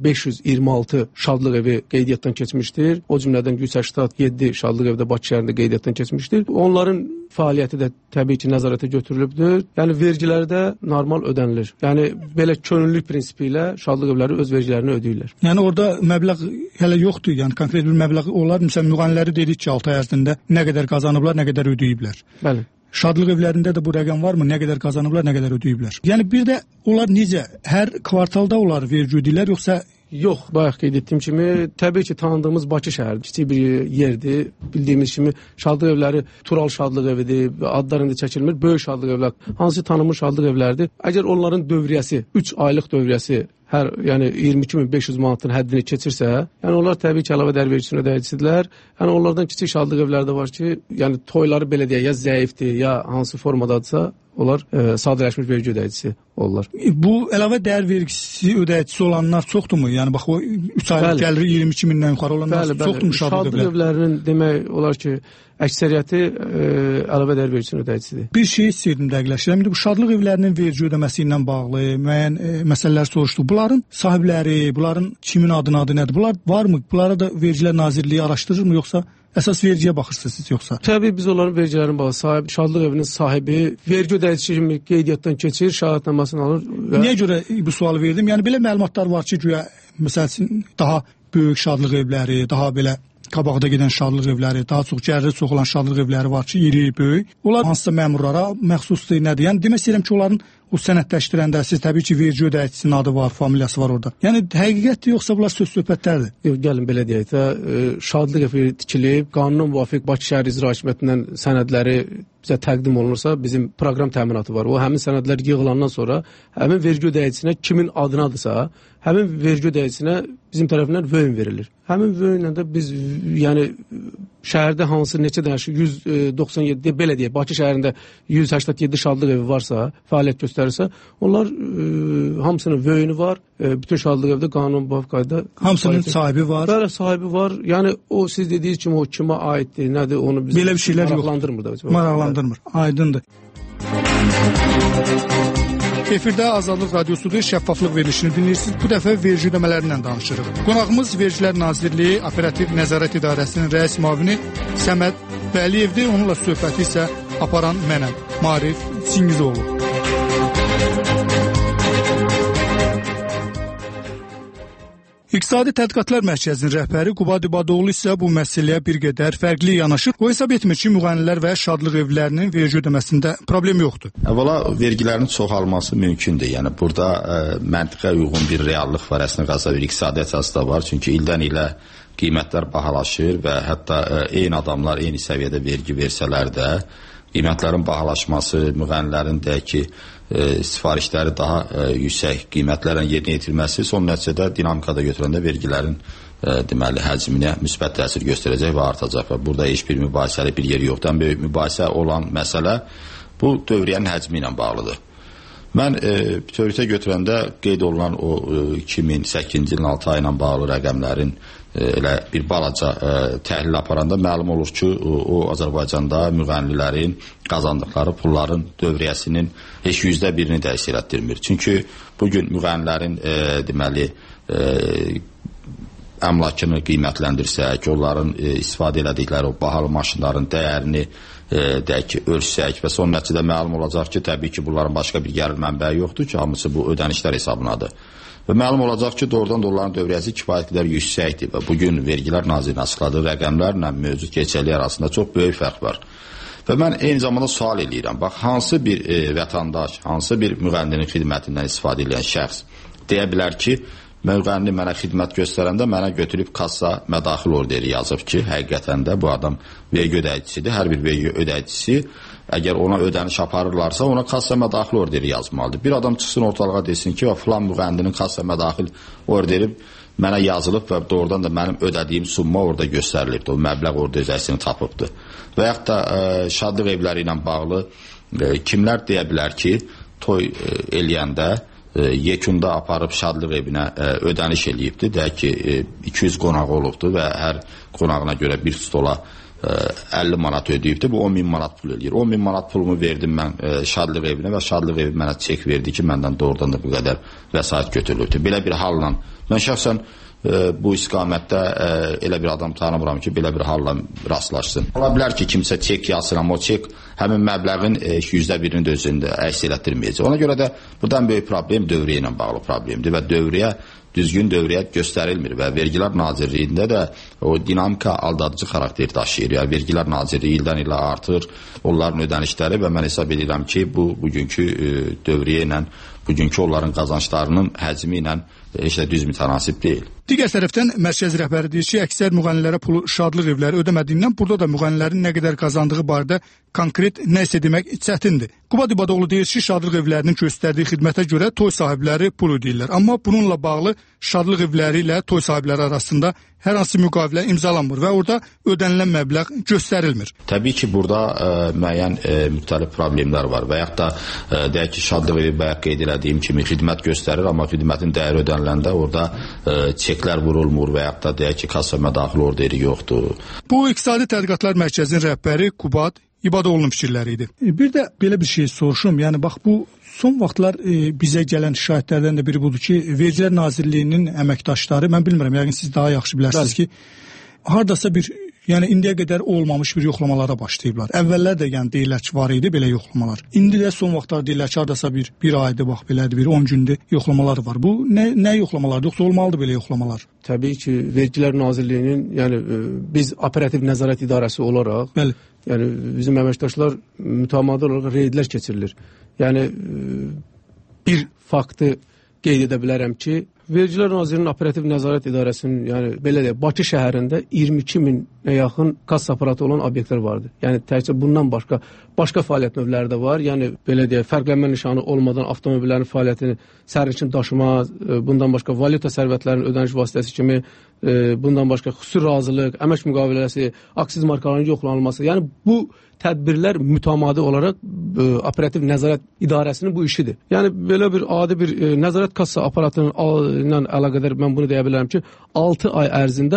526 şadlıq evi qeydiyyatdan keçmişdir. O cümlədən 187 şadlıq evi də Bakı şəhərində qeydiyyatdan keçmişdir. Onların fəaliyyəti də təbii ki, nəzarətə götürülübdür. Yəni vergiləri də normal ödənilir. Yəni belə könüllülük prinsipi ilə şadlıq evləri öz vergilərini ödəyirlər. Yəni orada məbləğ hələ yoxdur. Yəni konkret bir məbləğ olar. Məsələn, müğənniləri dedik ki, 6 ay ərzində nə qədər qazanıblar, nə qədər ödəyiblər. Bəli. Şadlıq evlərində də bu rəqəm varmı? Nə qədər qazanıblar, nə qədər ödəyiblər? Yəni bir də onlar necə? Hər kvartalda onlar vergi ödəyirlər, yoxsa yox, bayaq qeyd etdiyim kimi, təbii ki, tanıdığımız Bakı şəhəri kiçik bir yerdir. Bildiyimiz kimi şadlıq evləri Tural şadlıq evidir, adlarında çəkilmir, böyük şadlıq evlər. Hansı tanınmış şadlıq evlərdir? Əgər onların dövriyyəsi, 3 aylıq dövriyyəsi hər, yəni 22.500 manatın həddini keçirsə, yəni onlar təbii ki, əlavə dəyər vergisinin ödəyicisidirlər. Yəni onlardan kiçik şadlıq evləri də var ki, yəni toyları belə deyək, ya zəifdir, ya hansı formadadırsa, onlar sadələşmiş vergi ödəyicisi olurlar. Bu əlavə dəyər vergisi ödəyicisi olanlar çoxdurmu? Yəni bax o 3 aylıq gəlir 22 mindən yuxarı olanlar çoxdurmu şadlıq evlərinin demək olar ki, əksəriyyəti əlavə dəyər vergisinin ödəyicisidir. Bir şey istəyirdim dəqiqləşdirəm. İndi bu şadlıq evlərinin vergi ödəməsi ilə bağlı müəyyən məsələlər soruşduq. Bunların sahibləri, bunların kimin adı nədir? Bunlar varmı? Bunlara da Vergilər Nazirliyi araşdırırmı, yoxsa əsas vergiyə baxırsınız siz yoxsa? Təbii biz onların vergilərin bağlı sahibi, şadlıq evinin sahibi vergi ödəyicisi kimi qeydiyyatdan keçir, şahidnaməsini alır. Niyə görə bu sualı verdim? Yəni belə məlumatlar var ki, güya məsələn daha böyük şadlıq evləri, daha belə qabaqda gedən şadlıq evləri, daha çox gəliri çox olan şadlıq evləri var ki, iri, böyük. Onlar hansısa məmurlara məxsusdur, nədir? Yəni demək istəyirəm ki, onların o sənədləşdirəndə siz təbii ki, vergi ödəyicisinin adı var, familiyası var orada. Yəni həqiqətdir yoxsa bunlar söz-söhbətlərdir? Yox, gəlin belə deyək də, şadlıq evi tikilib, qanuna müvafiq Bakı şəhər icra hakimiyyətindən sənədləri bizə təqdim olunursa, bizim proqram təminatı var. O həmin sənədlər yığılandan sonra həmin vergi ödəyicisinə kimin adınadırsa, həmin vergi ödəyicinə bizim tərəfindən vöyn verilir. Həmin vöynlə də biz, yəni şəhərdə hansı neçə dənə 197, belə deyək, Bakı şəhərində 187 şadlıq evi varsa, fəaliyyət göstərirsə, onlar hamısının vöyünü var. Bütün şadlıq evdə qanun müvafiq qaydada hamısının sahibi var. Bəli, sahibi var. Yəni o siz dediyiniz kimi o kimə aiddir, nədir, onu biz belə bir şeylər maraqlandırmır da. Maraqlandırmır. Aydındır. Efirdə Azadlıq Radiosudur, şəffaflıq verilişini dinləyirsiniz. Bu dəfə vergi ödəmələrindən danışırıq. Qonağımız Vergilər Nazirliyi Operativ Nəzarət İdarəsinin rəis müavini Səməd Vəliyevdir. Onunla söhbəti isə aparan mənəm, Marif Çingizoğlu. İqtisadi Tədqiqatlar Mərkəzinin rəhbəri Qubad İbadoğlu isə bu məsələyə bir qədər fərqli yanaşır. O hesab etmir ki, müğənnilər və şadlıq evlərinin vergi ödəməsində problem yoxdur. Əvvəla vergilərin çoxalması mümkündür. Yəni burada məntiqə uyğun bir reallıq var, əslində qaza bir iqtisadi əsas da var. Çünki ildən ilə qiymətlər bahalaşır və hətta eyni adamlar eyni səviyyədə vergi versələr də qiymətlərin bahalaşması, müğənnilərin deyək ki, sifarişləri daha yüksək qiymətlərlə yerinə yetirməsi son nəticədə dinamikada götürəndə vergilərin deməli həcminə müsbət təsir göstərəcək və artacaq və burada heç bir mübahisəli bir yeri yoxdur. Ən böyük mübahisə olan məsələ bu dövriyyənin həcmi ilə bağlıdır. Mən bütövlükdə götürəndə qeyd olunan o 2008-ci ilin 6 ay ilə bağlı rəqəmlərin elə bir balaca təhlil aparanda məlum olur ki, o Azərbaycanda müğənnilərin qazandıqları pulların dövriyyəsinin heç %1-ni də əks etdirmir. Çünki bugün müğənnilərin deməli əmlakını qiymətləndirsək, onların istifadə elədikləri o bahalı maşınların dəyərini deyək ki, ölçsək və son nəticədə məlum olacaq ki, təbii ki, bunların başqa bir gəlir mənbəyi yoxdur ki, hamısı bu ödənişlər hesabınadır. Və məlum olacaq ki, doğrudan da onların dövriyyəsi kifayət qədər yüksəkdir və bugün Vergilər Nazirinin açıqladığı rəqəmlərlə mövcud keçərlik arasında çox böyük fərq var. Və mən eyni zamanda sual eləyirəm, bax, hansı bir vətəndaş, hansı bir müğənninin xidmətindən istifadə edən şəxs deyə bilər ki, müğənni mənə xidmət göstərəndə mənə götürüb kassa mədaxil orderi yazıb ki, həqiqətən də bu adam vergi ödəyicisidir. Hər bir vergi ödəyicisi əgər ona ödəniş aparırlarsa, ona kassa mədaxil orderi yazmalıdır. Bir adam çıxsın ortalığa desin ki, filan müğənninin kassa mədaxil orderi mənə yazılıb və doğrudan da mənim ödədiyim summa orada göstərilibdir. O məbləğ orada özəksini tapıbdır. Və yaxud da şadlıq evləri ilə bağlı kimlər deyə bilər ki, toy eləyəndə yekunda aparıb şadlıq evinə ödəniş eləyibdir. Deyək ki, 200 qonaq olubdur və hər qonağına görə bir stola 50 manat ödəyibdir. Bu 10.000 manat pul eləyir. 10.000 manat pulumu verdim mən şadlıq evinə və şadlıq evi mənə çek verdi ki, məndən doğrudan da bu qədər vəsait götürülübdür. Belə bir halla mən şəxsən bu istiqamətdə elə bir adam tanımıram ki, belə bir halla rastlaşsın. Ola bilər ki, kimsə çek yazsın, amma o çek həmin məbləğin %1-ni də özündə əks elətdirməyəcək. Ona görə də buradan böyük problem dövriyyə ilə bağlı problemdir və düzgün dövriyyə göstərilmir və Vergilər Nazirliyində də o dinamika aldadıcı xarakter daşıyır. Yəni, Vergilər Nazirliyi ildən ilə artır onların ödənişləri və mən hesab edirəm ki, bu bugünkü dövriyyə ilə, bugünkü onların qazançlarının həcmi ilə heç də düz mütənasib deyil. Digər tərəfdən mərkəz rəhbəri deyir ki, əksər müğənnilərə pulu şadlıq evləri ödəmədiyindən burada da müğənnilərin nə qədər qazandığı barədə konkret nə isə demək çətindir. Qubad İbadoğlu deyir ki, şadlıq evlərinin göstərdiyi xidmətə görə toy sahibləri pul ödəyirlər. Amma bununla bağlı şadlıq evləri ilə toy sahibləri arasında hər hansı müqavilə imzalanmır və orada ödənilən məbləğ göstərilmir. Təbii ki, burada müəyyən müxtəlif problemlər var və yaxud da deyək ki, şadlıq evi bayaq qeyd elədiyim kimi xidmət göstərir, amma xidmətin dəyəri ödəniləndə orada çeklər vurulmur və yaxud da deyək ki, kassa mədaxil orderi yoxdur. Bu İqtisadi Tədqiqatlar Mərkəzinin rəhbəri Qubad İbadoğlu'nun fikirləri idi. Bir də belə bir şey soruşum. Yəni bax bu son vaxtlar bizə gələn şikayətlərdən də biri budur ki, Vergilər Nazirliyinin əməkdaşları, mən bilmirəm, yəqin siz daha yaxşı bilərsiniz ki, hardasa bir, yəni indiyə qədər olmamış bir yoxlamalara başlayıblar. Əvvəllər də yəni deyirlər ki, var idi belə yoxlamalar. İndi də son vaxtlar deyirlər ki, hardasa bir aydır, bax belədir, bir 10 gündür yoxlamalar var. Bu nə yoxlamalardır? Yoxsa olmalıdır belə yoxlamalar? Təbii ki, Vergilər Nazirliyinin, yəni biz operativ nəzarət idarəsi olaraq, bəli, yəni bizim əməkdaşlar mütəmadi olaraq reydlər keçirilir. Yəni bir faktı qeyd edə bilərəm ki, Vergilər Nazirliyinin operativ nəzarət idarəsinin, yəni belə deyək, Bakı şəhərində 22.000-ə yaxın kassa aparatı olan obyektlər vardır. Yəni təkcə bundan başqa fəaliyyət növləri də var. Yəni belə deyək, fərqlənmə nişanı olmadan avtomobillərin fəaliyyətini sərnişin daşıma, bundan başqa valyuta sərvətlərinin ödəniş vasitəsi kimi, bundan başqa xüsusi razılıq, əmək müqaviləsi, aksiz markalarının yoxlanılması. Yəni bu tədbirlər mütəmadi olaraq operativ nəzarət idarəsinin bu işidir. Yəni belə bir adi bir nəzarət kassa aparatının ilə əlaqədar mən bunu deyə bilərəm ki, 6 ay ərzində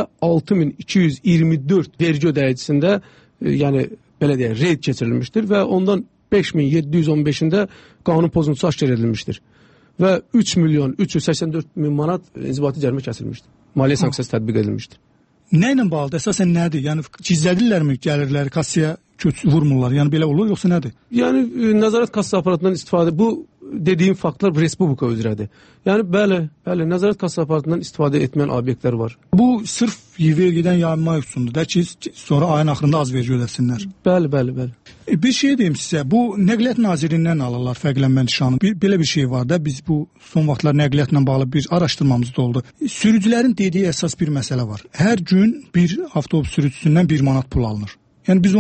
6224 vergi ödəyicisində yəni belə deyək, reyd keçirilmişdir və ondan 5715-də qanun pozuntusu aşkar edilmişdir. Və 3.384.000 manat inzibati cərimə kəsilmişdir. Maliyyə sanksiyası tətbiq edilmişdir. Nə ilə bağlıdır? Əsasən nədir? Yəni gizlədirlərmi gəlirləri kassaya vurmurlar? Yəni belə olur, yoxsa nədir? Yəni nəzarət kassa aparatından istifadə, bu dediyim faktlar Respublika üzrədir. Yəni bəli, nəzarət kassa aparatından istifadə etməyən obyektlər var. Bu sırf vergidən yayınmaq üçündür də ki, sonra ayın axırında az vergi ödəsinlər. Bəli. Bir şey deyim sizə, bu Nəqliyyat Nazirliyindən alırlar fərqlənmə nişanı. Belə bir şey var da, biz bu son vaxtlar nəqliyyatla bağlı bir araşdırmamız da oldu. Sürücülərin dediyi əsas bir məsələ var. Hər gün bir avtobus sürücüsündən 1 manat pul alınır. Yəni biz onun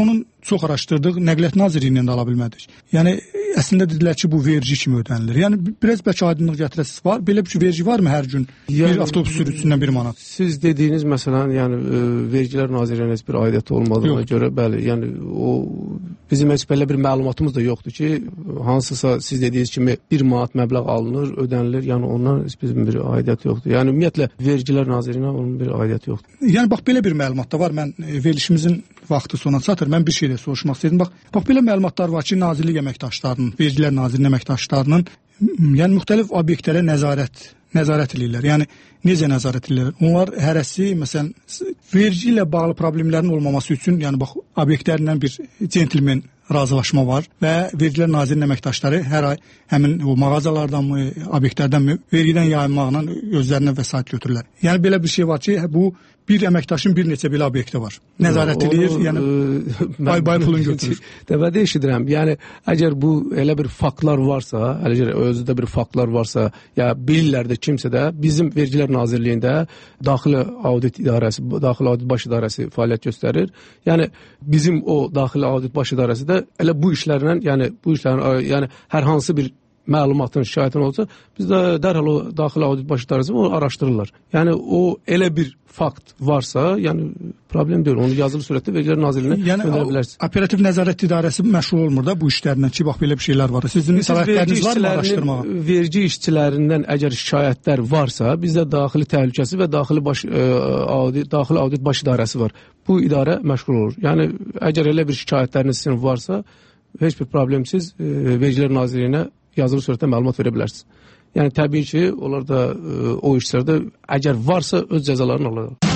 çox araşdırdıq, Nəqliyyat Nazirliyindən də ala bilmədik. Yəni əslində dedilər ki, bu vergi kimi ödənilir. Yəni biraz bəlkə aydınlıq gətirəsiniz. Var belə bir vergi varmı hər gün? Bir avtobus sürücüsündən 1 manat. Siz dediyiniz məsələn, yəni Vergilər Nazirliyinin heç bir aidiyyəti olmadığına görə, bəli, yəni o bizim heç belə bir məlumatımız da yoxdur ki, hansısa siz dediyiniz kimi 1 manat məbləğ alınır, ödənilir. Yəni ondan heç bizim bir aidiyyəti yoxdur. Yəni ümumiyyətlə Vergilər Nazirliyinə onun bir aidiyyəti yoxdur. Yəni bax belə bir məlumat da var. Mən verilişimizin vaxtı sona çatır. Mən bir şey də soruşmaq istədim. Bax belə məlumatlar var ki, Nazirlik əməkdaşlarının, Vergilər Nazirliyinin əməkdaşlarının yəni müxtəlif obyektlərə nəzarət edirlər. Yəni necə nəzarət edirlər? Onlar hərəsi məsələn vergi ilə bağlı problemlərin olmaması üçün, yəni bax obyektlərlə bir centlmen razılaşma var və Vergilər Nazirliyinin əməkdaşları hər ay həmin o mağazalardanmı, obyektlərdənmi vergidən yayınmaqla özlərinə vəsait götürürlər. Yəni belə bir şey var ki, bu bir əməkdaşın bir neçə belə obyekti var. Nəzarət edir, yəni bay pulun götürür. Dəvədə eşidirəm. Yəni əgər bu elə bir faktlar varsa, əgər özüdə bir faktlar varsa, ya bilirlər də kimsə də bizim Vergilər Nazirliyində Daxili Audit İdarəsi, Daxili Audit Baş İdarəsi fəaliyyət göstərir. Yəni bizim o Daxili Audit Baş İdarəsi də elə bu işlərlə, yəni hər hansı bir məlumatın, şikayətin olsa, biz də dərhal o Daxili Audit Baş İdarəsi onu araşdırırlar. Yəni o elə bir fakt varsa, yəni problem deyil. Onu yazılı surətdə Vergilər Nazirliyinə göndərə bilərsiniz. Operativ Nəzarət İdarəsi məşğul olmur da bu işlərlə ki, bax belə bir şeylər var. Sizin səlahiyyətləriniz varmı araşdırmağa? Vergi işçilərindən əgər şikayətlər varsa, bizdə Daxili Təhlükəsizlik və Daxili Audit Baş İdarəsi var. Bu idarə məşğul olur. Yəni əgər elə bir şikayətləriniz sizin varsa, heç bir problemsiz Vergilər Nazirliyinə yazılı surətdə məlumat verə bilərsiniz. Yəni təbii ki, onlar da o işlərdə əgər varsa öz cəzalarını alırlar.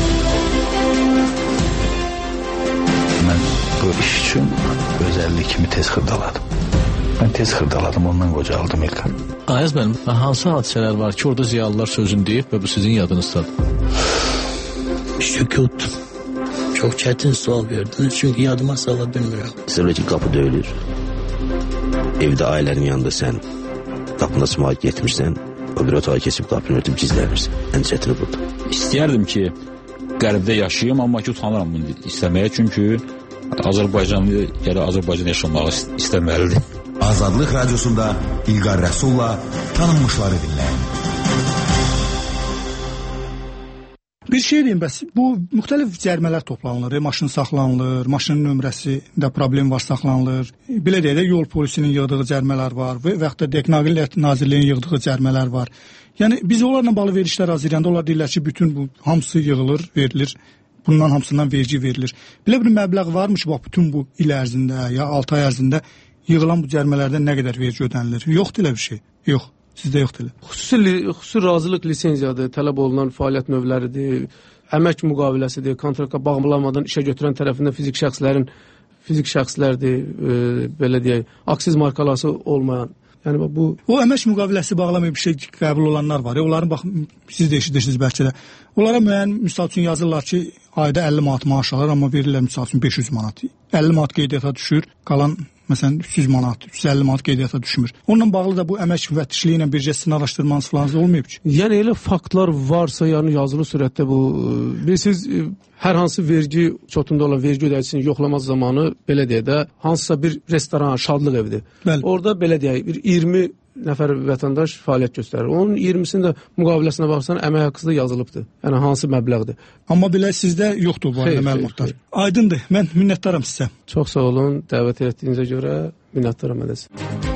Mən bu iş üçün özəllik kimi tez xırdaladım. Mən tez xırdaladım, ondan qocaldım İlkan. Ayaz mənim, hansı hadisələr var ki, orada ziyalılar sözünü deyib və bu sizin yadınızdadır? Sükut. Çox çətin sual verdiniz, çünki yadıma sala bilmirəm. Sonra ki, qapı döyülür. Evdə ailənin yanında sən qapını açmağa getmirsən, o bir otağa keçib qapını örtüb gizlənirsən. Ən çətini budur. İstəyərdim ki, qəribdə yaşayayım, amma ki, utanıram bunu istəməyə, çünki Azərbaycanlı gələ Azərbaycan yaşamağı istəməlidir. Azadlıq Radiosunda İlqar Rəsulla tanınmışları dinləyin. Bir şey deyim, bəs bu müxtəlif cərimələr toplanılır, maşın saxlanılır, maşının nömrəsində problem var saxlanılır. Belə deyək də yol polisinin yığdığı cərimələr var və yaxud da Nəqliyyat Nazirliyinin yığdığı cərimələr var. Yəni biz onlarla bağlı verilişlər hazırlayanda onlar deyirlər ki, bütün bu hamısı yığılır, verilir. Bundan hamısından vergi verilir. Belə bir məbləğ varmış bax bütün bu il ərzində ya 6 ay ərzində yığılan bu cərimələrdən nə qədər vergi ödənilir? Yoxdur elə bir şey. Yox. Sizdə yoxdur elə. Xüsusi razılıq lisenziyadır, tələb olunan fəaliyyət növləridir, əmək müqaviləsidir, kontrakta bağlanmadan işə götürən tərəfində fizik şəxslərdir, belə deyək, aksiz markalası olmayan. Yəni bu o əmək müqaviləsi bağlamayıb bir şey qəbul olanlar var. Onların bax siz də eşidirsiniz bəlkə də. Onlara müəyyən misal üçün yazırlar ki, ayda 50 manat maaş alır, amma verirlər misal üçün 500 manat. 50 manat qeydiyyata düşür, qalan məsələn 300 manat, 350 manat qeydiyyata düşmür. Onunla bağlı da bu əmək müfəttişliyi ilə bircə sizin araşdırmanız falan olmayıb ki. Yəni elə faktlar varsa, yəni yazılı surətdə bu bilirsiniz, hər hansı vergi çotunda olan vergi ödəyicisini yoxlamaq zamanı belə deyə də hansısa bir restoran, şadlıq evidir. Bəli. Orada belə deyək, bir 20 nəfər vətəndaş fəaliyyət göstərir. Onun 20-sinin də müqaviləsinə baxsan əmək haqqısı da yazılıbdır. Yəni hansı məbləğdir. Amma belə sizdə yoxdur bu arada məlumatlar. Aydındır. Mən minnətdaram sizə. Çox sağ olun. Dəvət etdiyinizə görə minnətdaram edəs.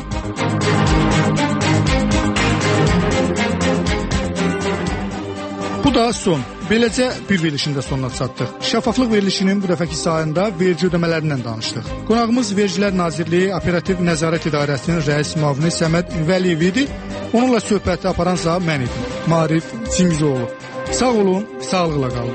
Bu da son. Beləcə bir verilişin də sonuna çatdıq. Şəffaflıq verilişinin bu dəfəki sayında vergi ödəmələrindən danışdıq. Qonağımız Vergilər Nazirliyi Operativ Nəzarət İdarəsinin rəis müavini Səməd Vəliyev idi. Onunla söhbəti aparansa mən idim. Maarif Cimizoğlu. Sağ olun, sağlıqla qalın.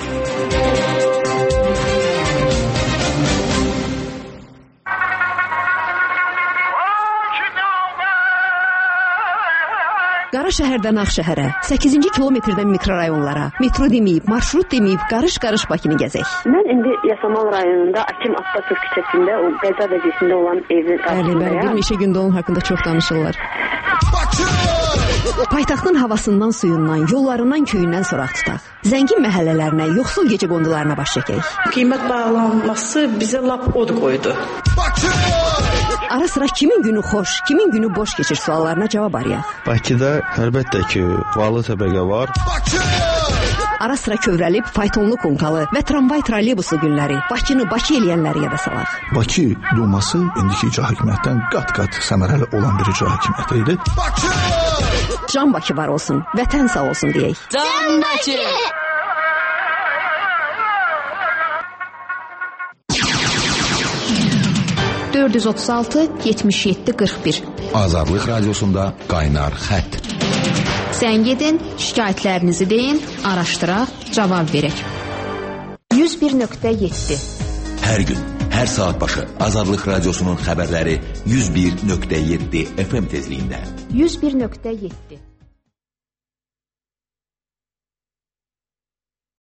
Qara şəhərdən Ağşəhərə, 8-ci kilometrdən mikrorayonlara, metro deməyib, marşrut deməyib, qarış-qarış Bakını gəzək. Mən indi Yasamal rayonunda Akim Abbasov küçəsində, o qəza vəziyyətində olan evin qarşısındayam. Bəli, bir neçə gündə onun haqqında çox danışırlar. Paytaxtın havasından, suyundan, yollarından, köyündən soraq tutaq. Zəngin məhəllələrinə, yoxsul gecəqondularına baş çəkək. Qiymət bağlanması bizə lap od qoydu. Ara sıra kimin günü xoş, kimin günü boş keçir suallarına cavab arayaq. Bakıda əlbəttə ki, varlı təbəqə var. Ara sıra kövrəlib faytonlu konkalı və tramvay trolleybuslu günləri, Bakını Bakı eləyənləri yada salaq. Bakı Duması indiki icra hakimiyyətdən qat-qat səmərəli olan bir icra hakimiyyəti idi. Can Bakı var olsun, vətən sağ olsun deyək. Can Bakı! ...436-77-41 Azadlıq Radiosunda qaynar xətt. Zəng edin, şikayətlərinizi deyin, araşdıraq, cavab verək. 101.7 Hər gün, hər saat başı Azadlıq Radiosunun xəbərləri 101.7 FM tezliyində. 101.7